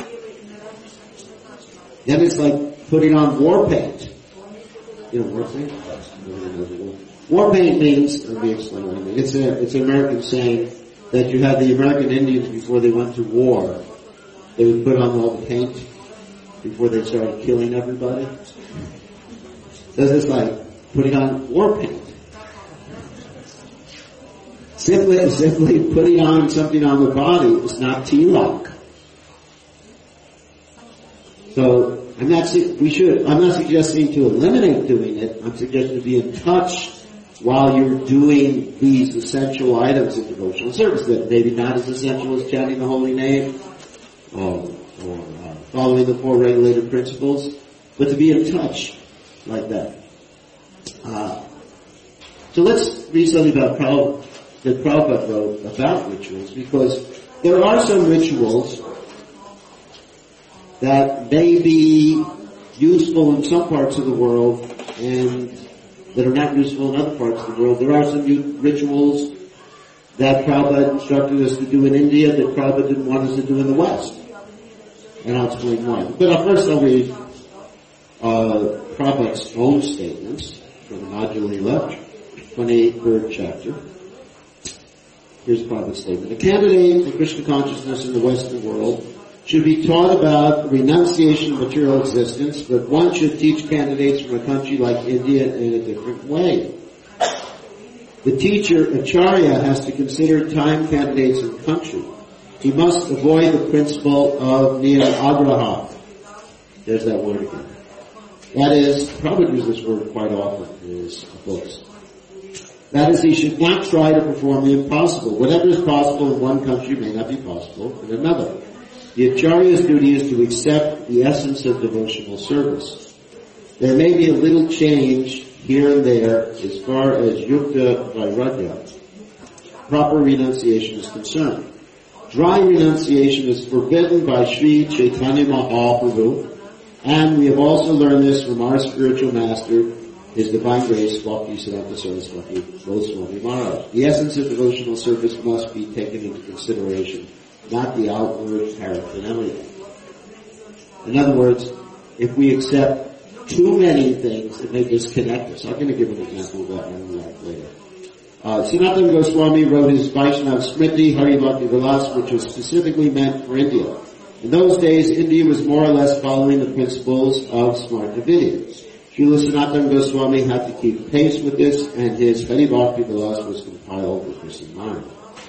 Then it's like putting on war paint. You know war paint? War paint means, let me explain what I mean. It's a, it's an American saying that you had the American Indians before they went to war. They would put on all the paint before they started killing everybody. So it's like putting on war paint. Simply, simply putting on something on the body is not tilak. So, I'm not, we should, I'm not suggesting to eliminate doing it. I'm suggesting to be in touch while you're doing these essential items in devotional service that maybe not as essential as chanting the holy name or, or uh, following the four regulated principles, but to be in touch like that. Uh, so let's read something about Prabhupada, that Prabhupada wrote about rituals, because there are some rituals that may be useful in some parts of the world and that are not useful in other parts of the world. There are some rituals that Prabhupada instructed us to do in India that Prabhupada didn't want us to do in the West. And I'll explain why. But first I'll read uh, Prabhupada's own statements from the Madhya Lila, twenty-third chapter. Here's Prabhupada's statement. A candidate for Krishna consciousness in the Western world should be taught about renunciation of material existence, but one should teach candidates from a country like India in a different way. The teacher, Acharya, has to consider time candidates in country. He must avoid the principle of niyam agraha. There's that word again. That is, Prabhupada uses this word quite often in his books. That is, he should not try to perform the impossible. Whatever is possible in one country may not be possible in another. The Acharya's duty is to accept the essence of devotional service. There may be a little change here and there as far as yukta vairagya, proper renunciation, is concerned. Dry renunciation is forbidden by Sri Chaitanya Mahaprabhu, and we have also learned this from our spiritual master, His Divine Grace, Bhakti Siddhanta Saraswati Goswami Maharaj. The essence of devotional service must be taken into consideration, not the outward paraphernalia. In other words, if we accept too many things that may disconnect us, I'm going to give an example of that in a later. Uh, Sanatana Goswami wrote his Vaishnava Smriti Hari Bhakti Vilas, which was specifically meant for India. In those days, India was more or less following the principles of Smarta Vidya. Srila Sanatana Goswami had to keep pace with this, and his Hari Bhakti Vilas was compiled with this in mind.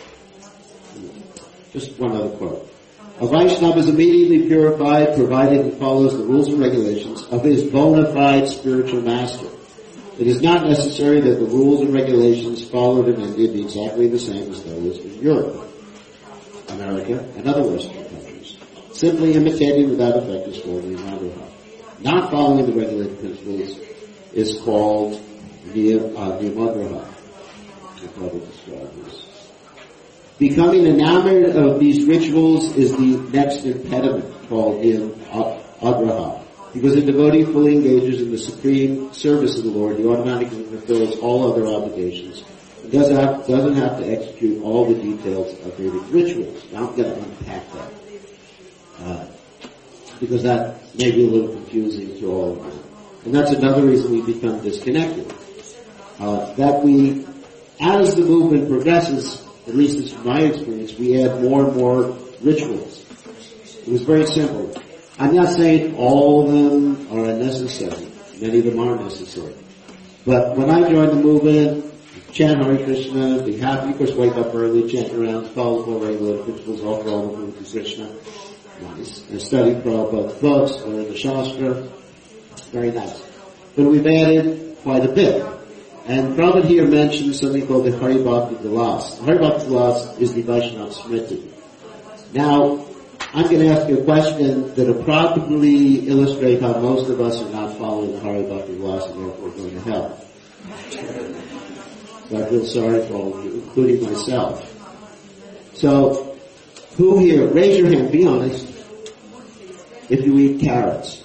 Just one other quote. A Vaishnava is immediately purified provided he follows the rules and regulations of his bona fide spiritual master. It is not necessary that the rules and regulations followed in India be exactly the same as those in Europe, America, and other Western countries. Simply imitating without effect is called niyamagraha. Not following the regulated principles is called niyamagraha. I probably describe this. Becoming enamored of these rituals is the next impediment, called niyamagraha. Because a devotee fully engages in the supreme service of the Lord, he automatically fulfills all other obligations. He doesn't have, doesn't have to execute all the details of the rituals. Now I'm going to unpack that. Uh, because that may be a little confusing to all of you. And that's another reason we become disconnected. Uh, that we, as the movement progresses, at least it's from my experience, we add more and more rituals. It was very simple. I'm not saying all of them are unnecessary. Many of them are necessary. But when I joined the movement, chant Hare Krishna, be happy, of course, wake up early, chant around, follow the regular principles, offer all the food to Krishna. Nice. I studied Prabhupada's books, learned the Shastra, Very nice. But we've added quite a bit. And Prabhupada here mentions something called the Hari Bhakti Vilas. Hari Bhakti Vilas is the Vaishnava Smriti. Now, I'm going to ask you a question that will probably illustrate how most of us are not following the Hari Bhakti Vilas and therefore going to hell. So I feel sorry for all of you, including myself. So, who here, raise your hand, be honest, if you eat carrots.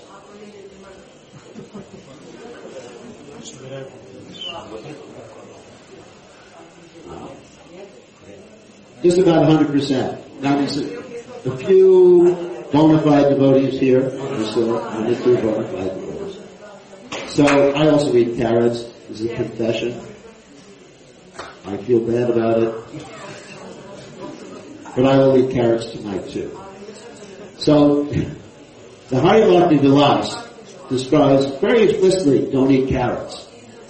Just about one hundred percent. Now there's a, a few bona fide devotees here. So I'm just two bona fide devotees. So I also eat carrots. This is a confession. I feel bad about it. But I will eat carrots tonight too. So the Hari Bhakti Vilas describes very explicitly, don't eat carrots.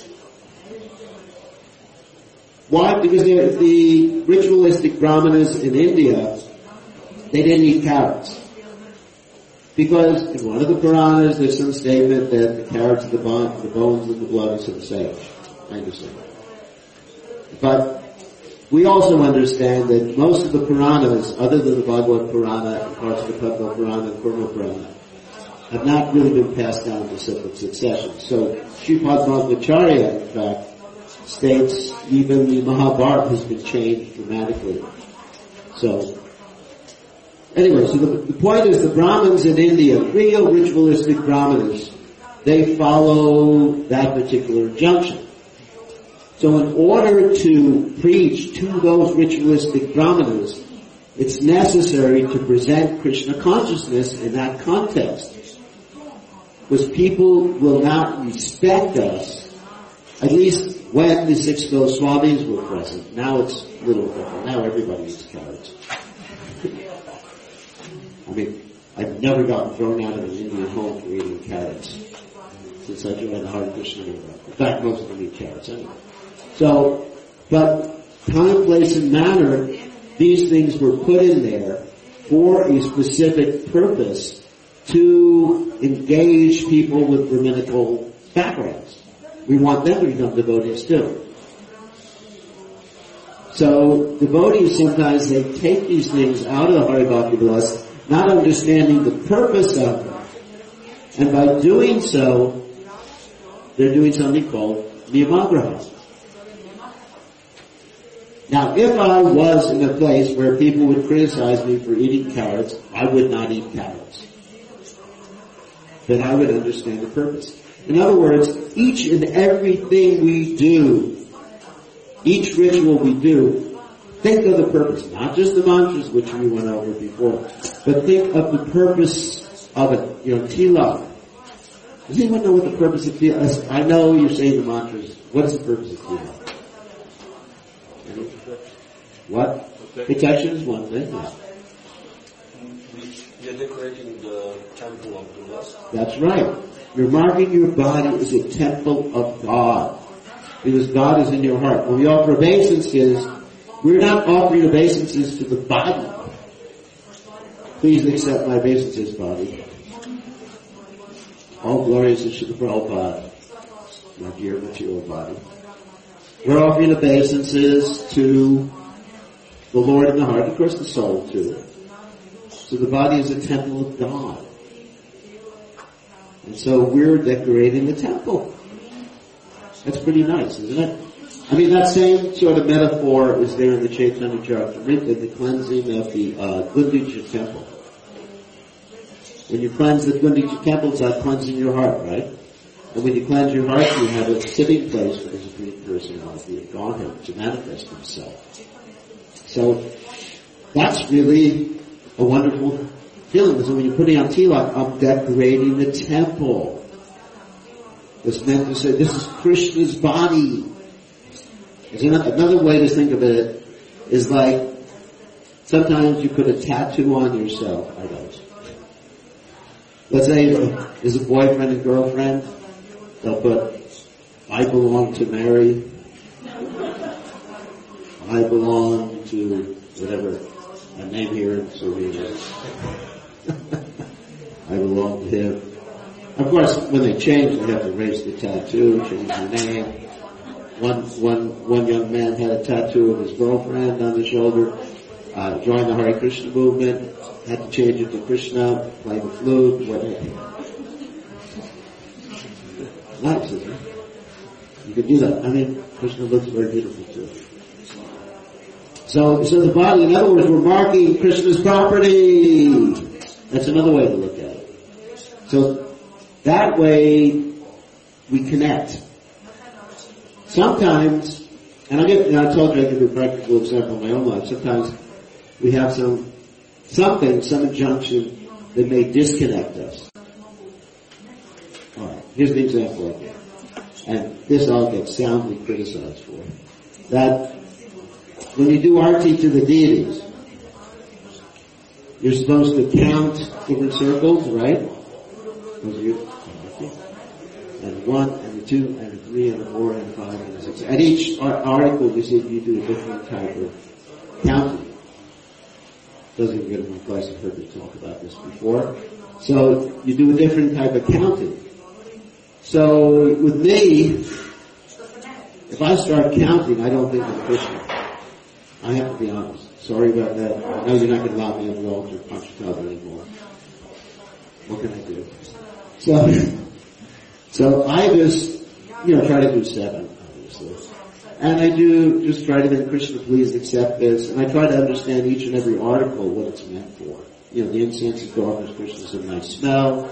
Why? Because the ritualistic brahmanas in India, they didn't eat carrots. Because in one of the Puranas, there's some statement that the carrots are the, bon- the bones and the blood of the sage. I understand. But we also understand that most of the Puranas, other than the Bhagavad Purana and parts of the Padma Purana and Kurma Purana, have not really been passed down in separate succession. So, Sripad Madhvacharya, in fact, states even the Mahabharata has been changed dramatically. So, anyway, so the, the point is the Brahmins in India, real ritualistic Brahmanas, they follow that particular injunction. So in order to preach to those ritualistic Brahmanas, it's necessary to present Krishna consciousness in that context. Because people will not respect us, at least when the six Goswamis were present. Now it's a little different. Now everybody eats carrots. I mean, I've never gotten thrown out of an Indian home for eating carrots since I joined the Hare Krishna movement. In fact, most of them eat carrots anyway. So, but time, place, and manner, these things were put in there for a specific purpose to engage people with Brahminical backgrounds. We want them to become devotees too. So, devotees sometimes, they take these things out of the Hari Bhakti Vilas, not understanding the purpose of them. And by doing so, they're doing something called niyamagraha. Now, if I was in a place where people would criticize me for eating carrots, I would not eat carrots. Then I would understand the purpose. In other words, each and everything we do, each ritual we do, think of the purpose. Not just the mantras, which we went over before, but think of the purpose of it. You know, tilak. Does anyone know what the purpose of tilak is? I know you're saying the mantras. What is the purpose of tilak? What? Protection is one thing. Yeah. You're decorating the temple of the lust. That's right. You're marking your body as a temple of God. Because God is in your heart. When we offer obeisances, we're not offering obeisances to the body. Please accept my obeisances, body. All glories to Srila Prabhupada, my dear material body. We're offering obeisances to the Lord in the heart, of course the soul too. So the body is a temple of God. And so we're decorating the temple. That's pretty nice, isn't it? I mean, that same sort of metaphor is there in the Chaitanya Charitamrita, the cleansing of the uh, Gundicha temple. When you cleanse the Gundicha temple, it's like cleansing your heart, right? And when you cleanse your heart, you have a sitting place for the Supreme Personality of Godhead to manifest Himself. So that's really a wonderful feeling. So when you're putting on tilak, I'm decorating the temple. It's meant to say, this is Krishna's body. Another way to think of it is like, sometimes you put a tattoo on yourself. I don't. Let's say there's a boyfriend and girlfriend. They'll put, I belong to Mary. I belong to whatever, a name here in Slovenia. I belong to him. Of course, when they change, they have to erase the tattoo, change the name. One, one, one young man had a tattoo of his girlfriend on the shoulder, uh, joined the Hare Krishna movement, had to change it to Krishna, play the flute, whatever. Nice, isn't it? You could do that. I mean, Krishna looks very beautiful too. So, so the body, in other words, we're marking Krishna's property. That's another way to look at it. So, that way, we connect. Sometimes, and I get, and I told you I give you a practical example of my own life. Sometimes we have some, something, some injunction that may disconnect us. Alright, here's the example I give. And this I'll get soundly criticized for. That when you do arti to the deities, you're supposed to count different circles, right? Those are your, and one, and a two, and a three, and a four, and a five, and a six. At each article, you see you do a different type of counting. Doesn't even get in my class, I've heard me talk about this before. So, you do a different type of counting. So, with me, if I start counting, I don't think I'm Krishna. I have to be honest. Sorry about that. I know you're not going to allow me on the altar punch your tub anymore. What can I do? So, so I just, you know, try to do seven, obviously. And I do just try to make Krishna please accept this. And I try to understand each and every article, what it's meant for. You know, the incense is offers Krishna's a nice smell.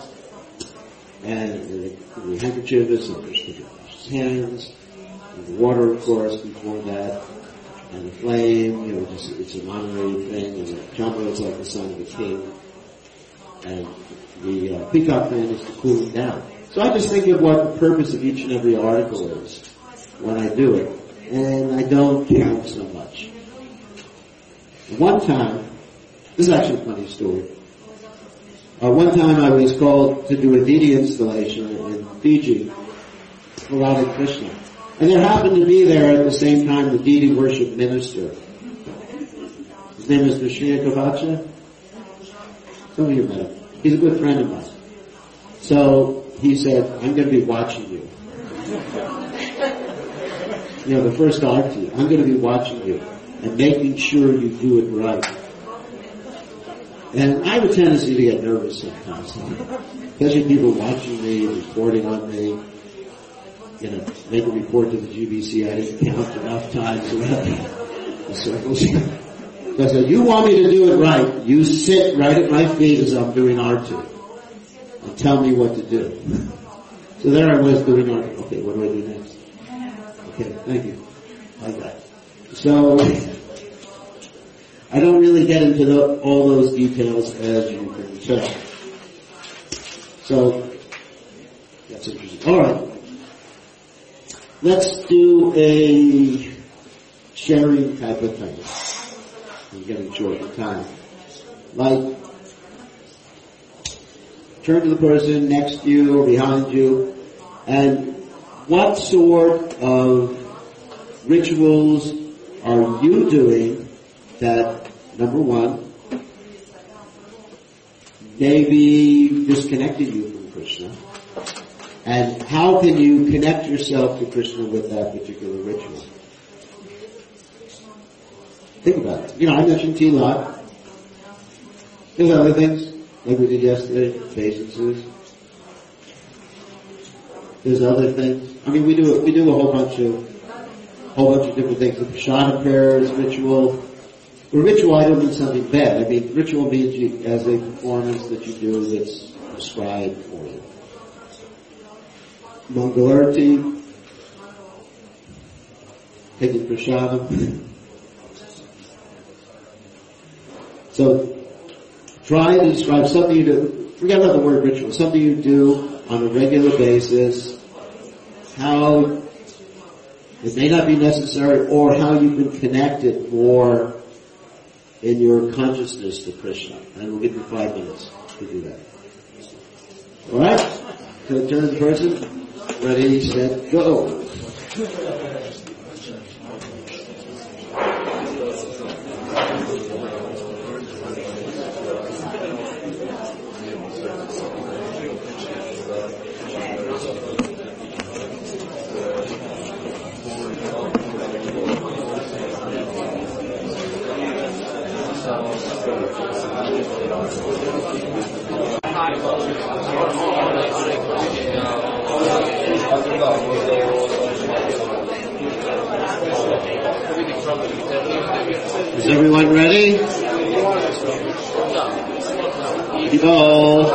And the, the handkerchief is and Krishna washes his hands. And the water, of course, before that. And the flame, you know, just, it's an honorary thing. And the Chandra is like the son of a king. And the uh, peacock fan is to cool it down. So I just think of what the purpose of each and every article is when I do it. And I don't count so much. One time, this is actually a funny story. Uh, one time I was called to do a deity installation in Fiji for Radha Krishna. And there happened to be there at the same time the deity worship minister. His name is Krishna Kavacha. Some of you met him. He's a good friend of mine. So he said, I'm going to be watching you. You know, the first arti, I'm going to be watching you and making sure you do it right. And I have a tendency to get nervous sometimes. Especially people watching me, reporting on me. You know, make a report to the G B C. I didn't count enough times around the circles. So I said, you want me to do it right, you sit right at my feet as I'm doing arti. And tell me what to do. So there I was doing arti. Okay, what do I do next? Okay, thank you. Like that. So, I don't really get into the, all those details as you can tell. So, that's interesting. Alright. Let's do a sharing type of thing. I'm getting short of time. Like, turn to the person next to you or behind you, and what sort of rituals are you doing that, number one, maybe disconnected you from Krishna? And how can you connect yourself to Krishna with that particular ritual? Think about it. You know, I mentioned Tilak. There's other things, like we did yesterday, obeisances. There's other things. I mean, we do we do a whole bunch of whole bunch of different things. The Prashada prayers, ritual. The ritual, I don't mean something bad. I mean, ritual means you, as a performance that you do that's prescribed for you. Mangalarti, taking Prashadam. So, try to describe something you do. Forget about the word ritual. Something you do on a regular basis. How it may not be necessary, or how you can connect it more in your consciousness to Krishna. And we'll give you five minutes to do that. Alright? So turn to the person. Ready, set, go. Is everyone ready? Go.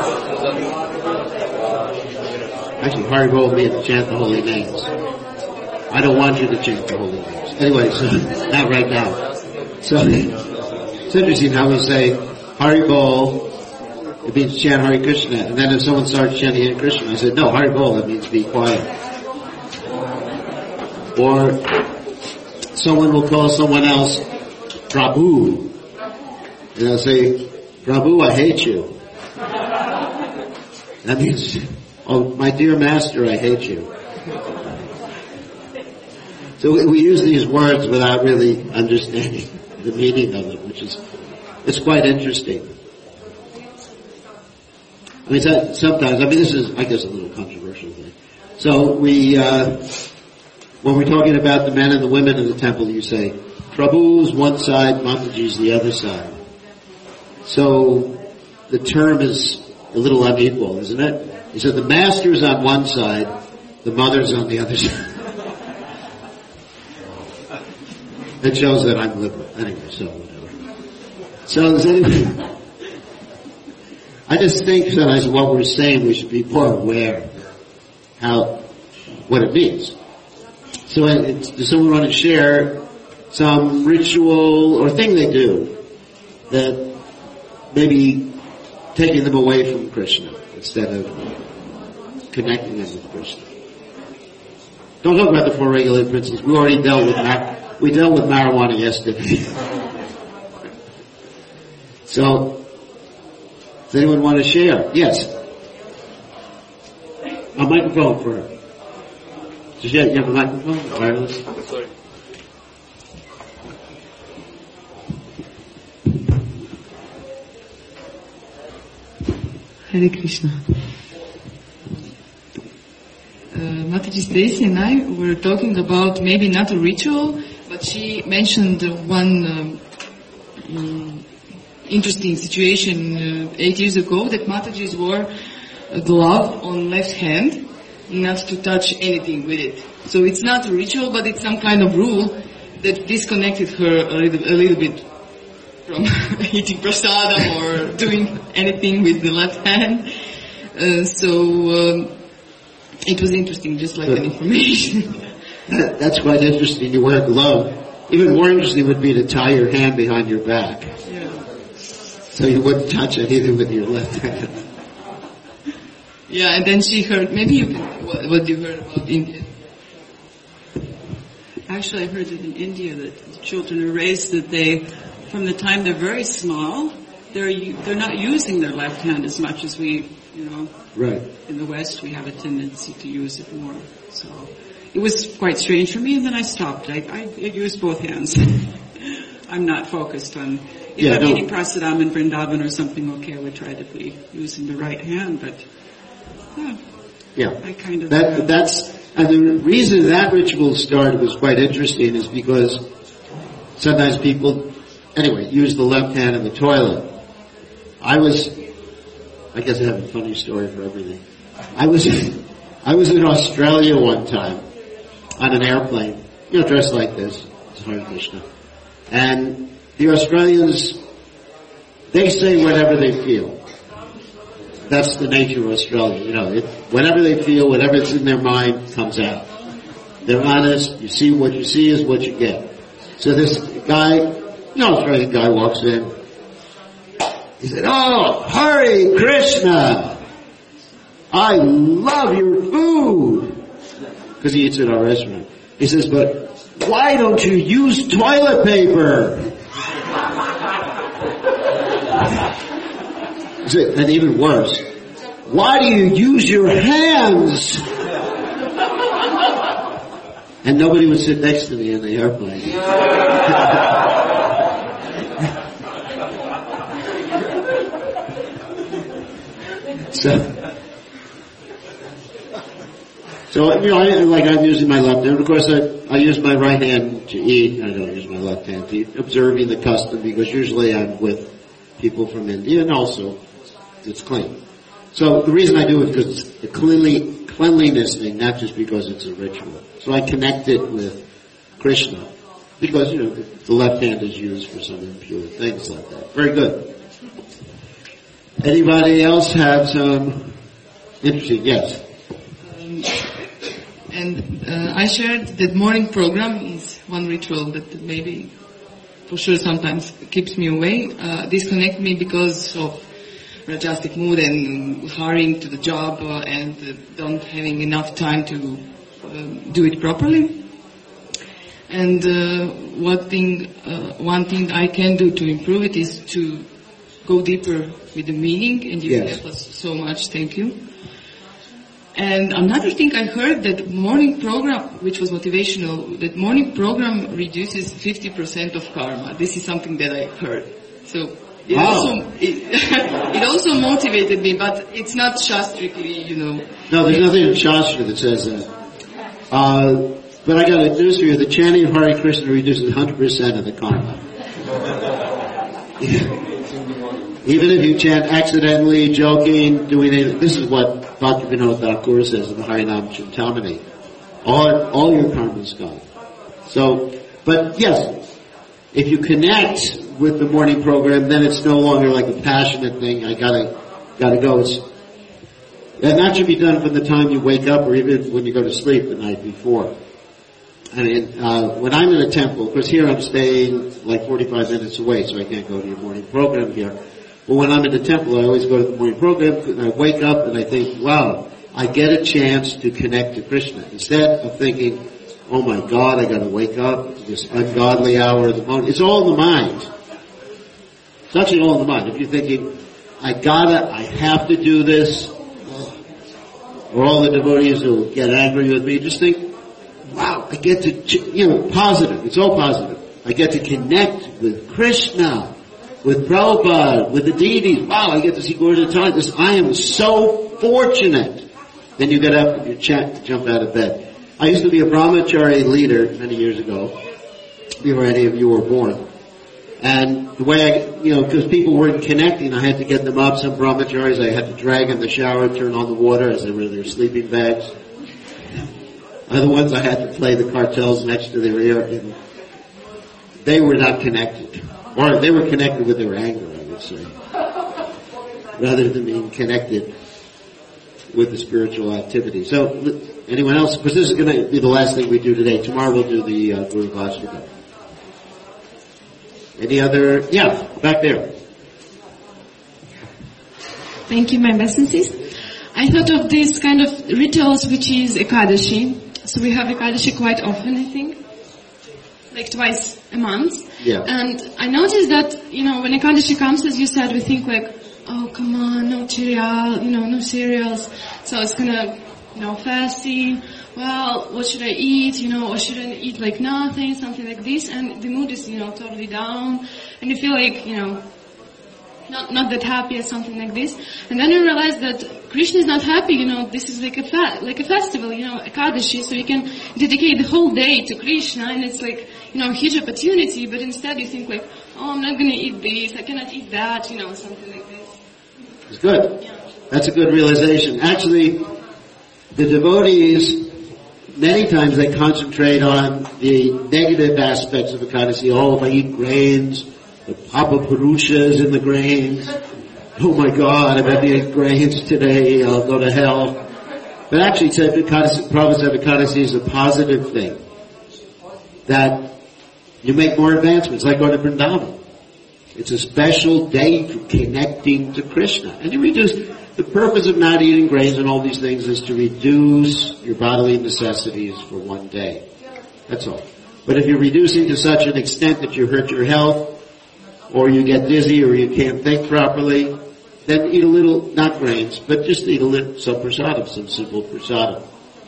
Actually, Hari told me to chant the holy names. I don't want you to chant the holy names. Anyway, so not right now. So it's interesting how we say Hari Bol. It means chant Hare Krishna, and then if someone starts chanting Hare Krishna, I said, no, Hari Bol, it means be quiet. Or someone will call someone else Prabhu, and they'll say, Prabhu, I hate you. That means, oh, my dear master, I hate you. So we, we use these words without really understanding the meaning of them, which is, it's quite interesting. I mean, sometimes, I mean, this is, I guess, a little controversial thing. So we, uh, when we're talking about the men and the women in the temple, you say, Prabhu's one side, Mataji's the other side. So the term is a little unequal, isn't it? He said the master's on one side, the mother's on the other side. It shows that I'm liberal. Anyway, so whatever. So does anyone... I just think sometimes what we're saying, we should be more aware how, what it means. So it's, does someone want to share some ritual or thing they do that maybe taking them away from Krishna instead of connecting them with Krishna? Don't talk about the four regulated principles. We already dealt with mar- we dealt with marijuana yesterday. So, does anyone want to share? Yes. A microphone for her. Does you have a microphone? Wireless? Sorry. Hare Krishna. Uh, Mataji Stacy and I were talking about maybe not a ritual, but she mentioned one um, um, interesting situation uh, eight years ago that Matajis wore a glove on left hand not to touch anything with it. So it's not a ritual, but it's some kind of rule that disconnected her a little, a little bit from eating prasadam or doing anything with the left hand. Uh, so um, it was interesting, just like an information. That, that's quite interesting. You wear a glove. Even more interesting would be to tie your hand behind your back. Yeah. So you wouldn't touch it either with your left hand. Yeah, and then she heard, maybe you can, what, what you heard about India. Actually, I heard that in India that children are raised that they, from the time they're very small, they're they're not using their left hand as much as we, you know. Right. In the West, we have a tendency to use it more. So it was quite strange for me, and then I stopped. I, I, I used both hands. I'm not focused on, if yeah, I'm no. eating prasadam in Vrindavan or something, okay, I would try to be using the right hand, but yeah, yeah. I kind of... That, uh, that's, and the reason that ritual started was quite interesting is because sometimes people, anyway, use the left hand in the toilet. I was, I guess I have a funny story for everything. I was, I was in Australia one time on an airplane, you know, dressed like this. It's Hare Krishna. And the Australians, they say whatever they feel. That's the nature of Australia, you know. It, whatever they feel, whatever's in their mind comes out. They're honest. You see what you see is what you get. So this guy, you know, Australian guy walks in. He said, "Oh, Hare Krishna! I love your food." Because he eats at our restaurant. He says, "But why don't you use toilet paper?" And even worse, why do you use your hands? And nobody would sit next to me in the airplane. so, so you know, I, like I'm using my left hand. Of course, I, I use my right hand to eat. I don't use my left hand to eat, observing the custom, because usually I'm with people from India, and also it's clean. So the reason I do it is because it's a cleanly, cleanliness thing, not just because it's a ritual. So I connect it with Krishna, because, you know, the left hand is used for some impure things like that. Very good. Anybody else have some interesting? Yes. Um, and uh, I shared that morning program is one ritual that maybe, for sure, sometimes keeps me away, uh, disconnect me because of rajasic mood and hurrying to the job uh, and uh, don't having enough time to uh, do it properly. And uh, one thing, uh, one thing I can do to improve it is to go deeper with the meaning, and you Yes. help us so much. Thank you. And another thing I heard, that morning program, which was motivational, that morning program reduces fifty percent of karma. This is something that I heard. So it Wow. also it, it also motivated me, but it's not shastrically, you know. No, there's nothing in Shastra that says that. Uh, but I got a news for you. The chanting of Hare Krishna reduces one hundred percent of the karma. Even if you chant accidentally, joking, doing it, this is what Bhakti Vinod Thakur says in the Harinam Chintamani. All, all your karma is gone. So, but yes, if you connect with the morning program, then it's no longer like a passionate thing. I gotta, gotta go. It's, and that should be done from the time you wake up, or even when you go to sleep the night before. I mean, uh, when I'm in a temple, because here I'm staying like forty-five minutes away, so I can't go to your morning program here. But when I'm in the temple, I always go to the morning program, and I wake up and I think, wow, I get a chance to connect to Krishna. Instead of thinking, oh my God, I gotta wake up, this ungodly hour of the morning. It's all in the mind. It's actually all in the mind. If you're thinking, I gotta, I have to do this, or all the devotees will get angry with me, just think, wow, I get to, you know, positive. It's all positive. I get to connect with Krishna, with Prabhupada, with the deities. Wow, I get to see Gaura This, I am so fortunate. Then you get up and you chant to jump out of bed. I used to be a brahmachari leader many years ago, before any of you were born. And the way I, you know, because people weren't connecting, I had to get them up. Some brahmacharis I had to drag in the shower, turn on the water as they were in their sleeping bags. Other ones I had to play the cartels next to their ear. And they were not connected. Or they were connected with their anger, I would say. Rather than being connected with the spiritual activity. So, anyone else? Because this is going to be the last thing we do today. Tomorrow we'll do the uh, Guru Vajrayana. Any other? Yeah, back there. Thank you, my bessences. I thought of this kind of rituals, which is Ekadashi. So we have Ekadashi quite often, I think, like twice a month. Yeah. And I noticed that, you know, when Ekadashi comes, as you said, we think like, oh, come on, no cereal, you know, no cereals. So it's gonna, you know, fasting. Well, what should I eat? You know, or shouldn't eat like nothing, something like this. And the mood is, you know, totally down. And you feel like, you know, not not that happy or something like this. And then you realize that Krishna is not happy, you know, this is like a fa- like a festival, you know, Ekadashi, so you can dedicate the whole day to Krishna, and it's like, you know, a huge opportunity, but instead you think like, oh, I'm not gonna eat this, I cannot eat that, you know, something like this. It's good. Yeah. That's a good realization. Actually, the devotees, many times they concentrate on the negative aspects of Ekadasi. Oh, if I eat grains, the Papa Purushas in the grains. Oh my God, if I eat grains today, I'll go to hell. But actually, Prabhupada said Ekadasi is a positive thing. That you make more advancements, like going to Vrindavan. It's a special day for connecting to Krishna. And you reduce, the purpose of not eating grains and all these things is to reduce your bodily necessities for one day. That's all. But if you're reducing to such an extent that you hurt your health, or you get dizzy, or you can't think properly, then eat a little, not grains, but just eat a little, some prasadam, some simple prasadam.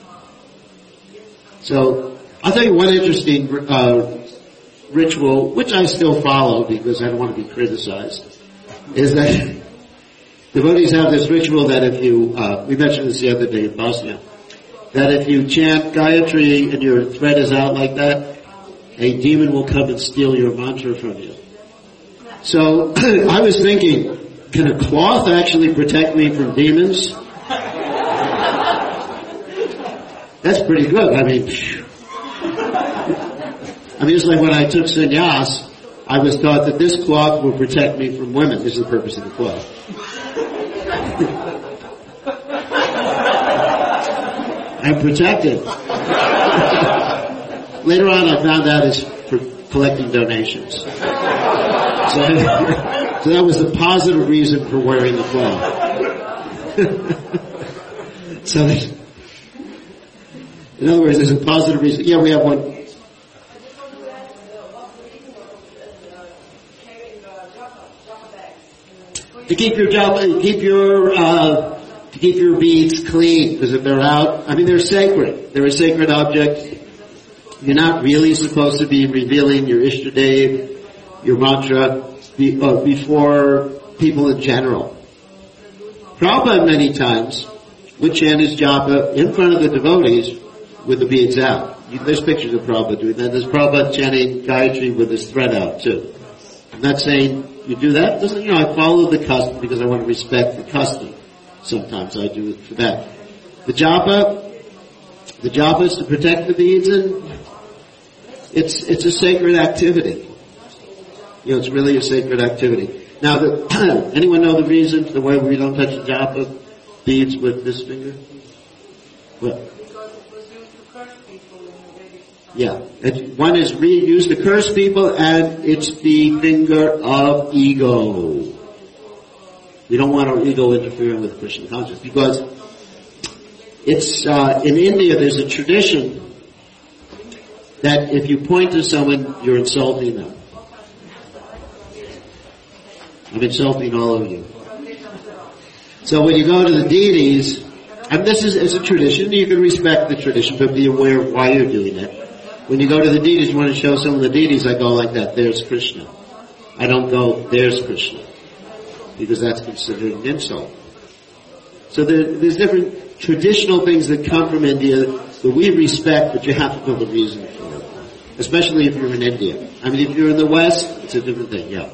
So, I'll tell you one interesting uh, ritual, which I still follow because I don't want to be criticized, is that devotees have this ritual that if you, uh, we mentioned this the other day in Bosnia, that if you chant Gayatri and your thread is out like that, a demon will come and steal your mantra from you. So I was thinking, can a cloth actually protect me from demons? That's pretty good. I mean, phew. I mean, it's like when I took sannyas, I was taught that this cloth will protect me from women. This is the purpose of the cloth. I'm protected. Later on, I found out it's for collecting donations. So, so that was the positive reason for wearing the cloth. So, in other words, there's a positive reason. Yeah, we have one. To keep your job, keep your uh, to keep your beads clean, because if they're out, I mean, they're sacred. They're a sacred object. You're not really supposed to be revealing your Ishtadev, your mantra, be, uh, before people in general. Prabhupada many times would chant his japa in front of the devotees with the beads out. There's pictures of Prabhupada doing that. There's Prabhupada chanting Gayatri with his thread out too. I'm not saying you do that. Doesn't, you know, I follow the custom because I want to respect the custom. Sometimes I do it for that. The japa, the japa is to protect the beads, and it's it's a sacred activity. You know, it's really a sacred activity. Now, the, anyone know the reason the way we don't touch the japa beads with this finger? What? Yeah. It, one is re- used to curse people, and it's the finger of ego. We don't want our ego interfering with Krishna consciousness, because it's, uh, in India there's a tradition that if you point to someone, you're insulting them. I'm insulting all of you. So when you go to the deities, and this is, it's a tradition, you can respect the tradition, but be aware of why you're doing it. When you go to the deities, you want to show some of the deities, I go like that, there's Krishna. I don't go, there's Krishna, because that's considered an insult. So there, there's different traditional things that come from India that we respect, but you have to know the reason for it. Especially if you're in India. I mean, if you're in the West, it's a different thing, yeah.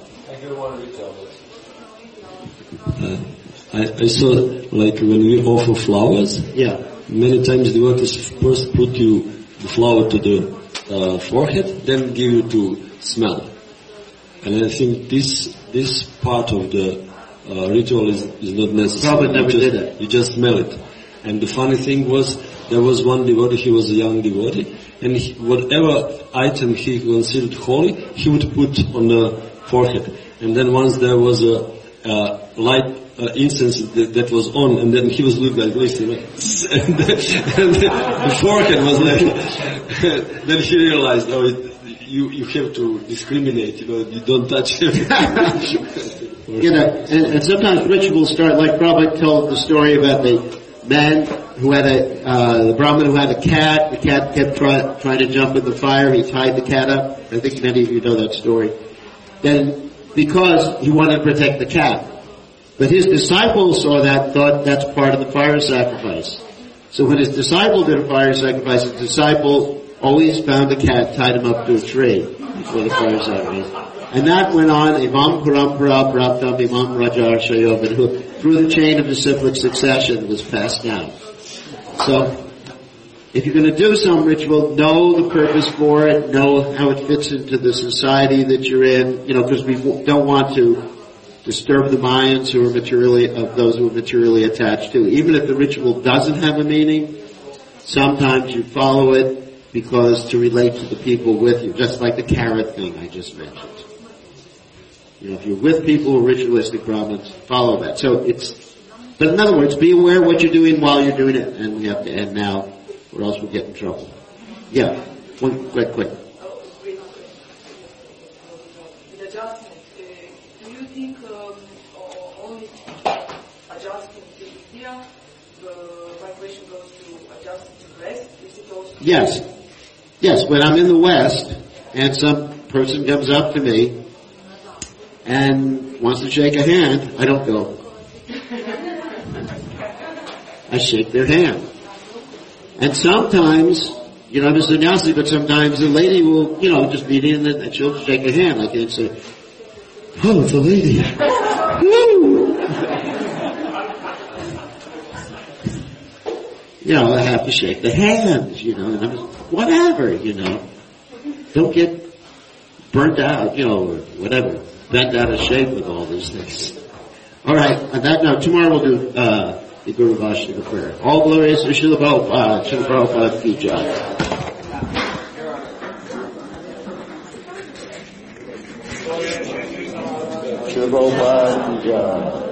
Uh, I, I saw, like, when we offer flowers, yeah. many times the devotees first put you the flower to the uh, forehead, then give you to smell. And I think this this part of the uh, ritual is, is not necessary. Prabhupada never you just, did it. You just smell it. And the funny thing was, there was one devotee, he was a young devotee, and he, whatever item he considered holy, he would put on the forehead. And then once there was a uh, light uh, incense that, that was on, and then he was looking like this, you know, and, the, and the, the forehead was like, then he realized, oh, it, you you have to discriminate, you know, you don't touch him. You know, and, and sometimes rituals start, like Prabhupada told the story about the man who had a, uh, the Brahmin who had a cat, the cat kept try, trying to jump in the fire, he tied the cat up. I think many of you know that story. Then, because he wanted to protect the cat. But his disciples saw that, thought that's part of the fire sacrifice. So when his disciple did a fire sacrifice, his disciple always found the cat, tied him up to a tree before the fire sacrifice. And that went on, Imam Parampara Praptam Imam Rajar Shayovan, who through the chain of disciplic succession was passed down. So, if you're going to do some ritual, know the purpose for it, know how it fits into the society that you're in, you know, because we don't want to disturb the minds who are materially, of those who are materially attached to. Even if the ritual doesn't have a meaning, sometimes you follow it because to relate to the people with you, just like the carrot thing I just mentioned. You know, if you're with people who are ritualistic Brahmins, follow that. So it's, but in other words, be aware of what you're doing while you're doing it, and we have to end now, or else we'll get in trouble. Yeah, one quick, quick. With adjustment, uh, do you think um, only adjusting to India, the vibration goes to adjusting to the West? Is it also? Yes. Yes, when I'm in the West, and some person comes up to me, and wants to shake a hand, I don't go. I shake their hand. And sometimes, you know, I'm a sannyasi, but sometimes the lady will, you know, just meet in and she'll shake your hand like and say, oh, it's a lady. Woo! You know, I have to shake the hands, you know, and I'm just, whatever, you know. Don't get burnt out, you know, or whatever, bent out of shape with all these things. All right, on that note, tomorrow we'll do uh, the Guru Vasudha prayer. All glorious to Srila Prabhupada, Srila Prabhupada ki jai. Srila Prabhupada ki jai.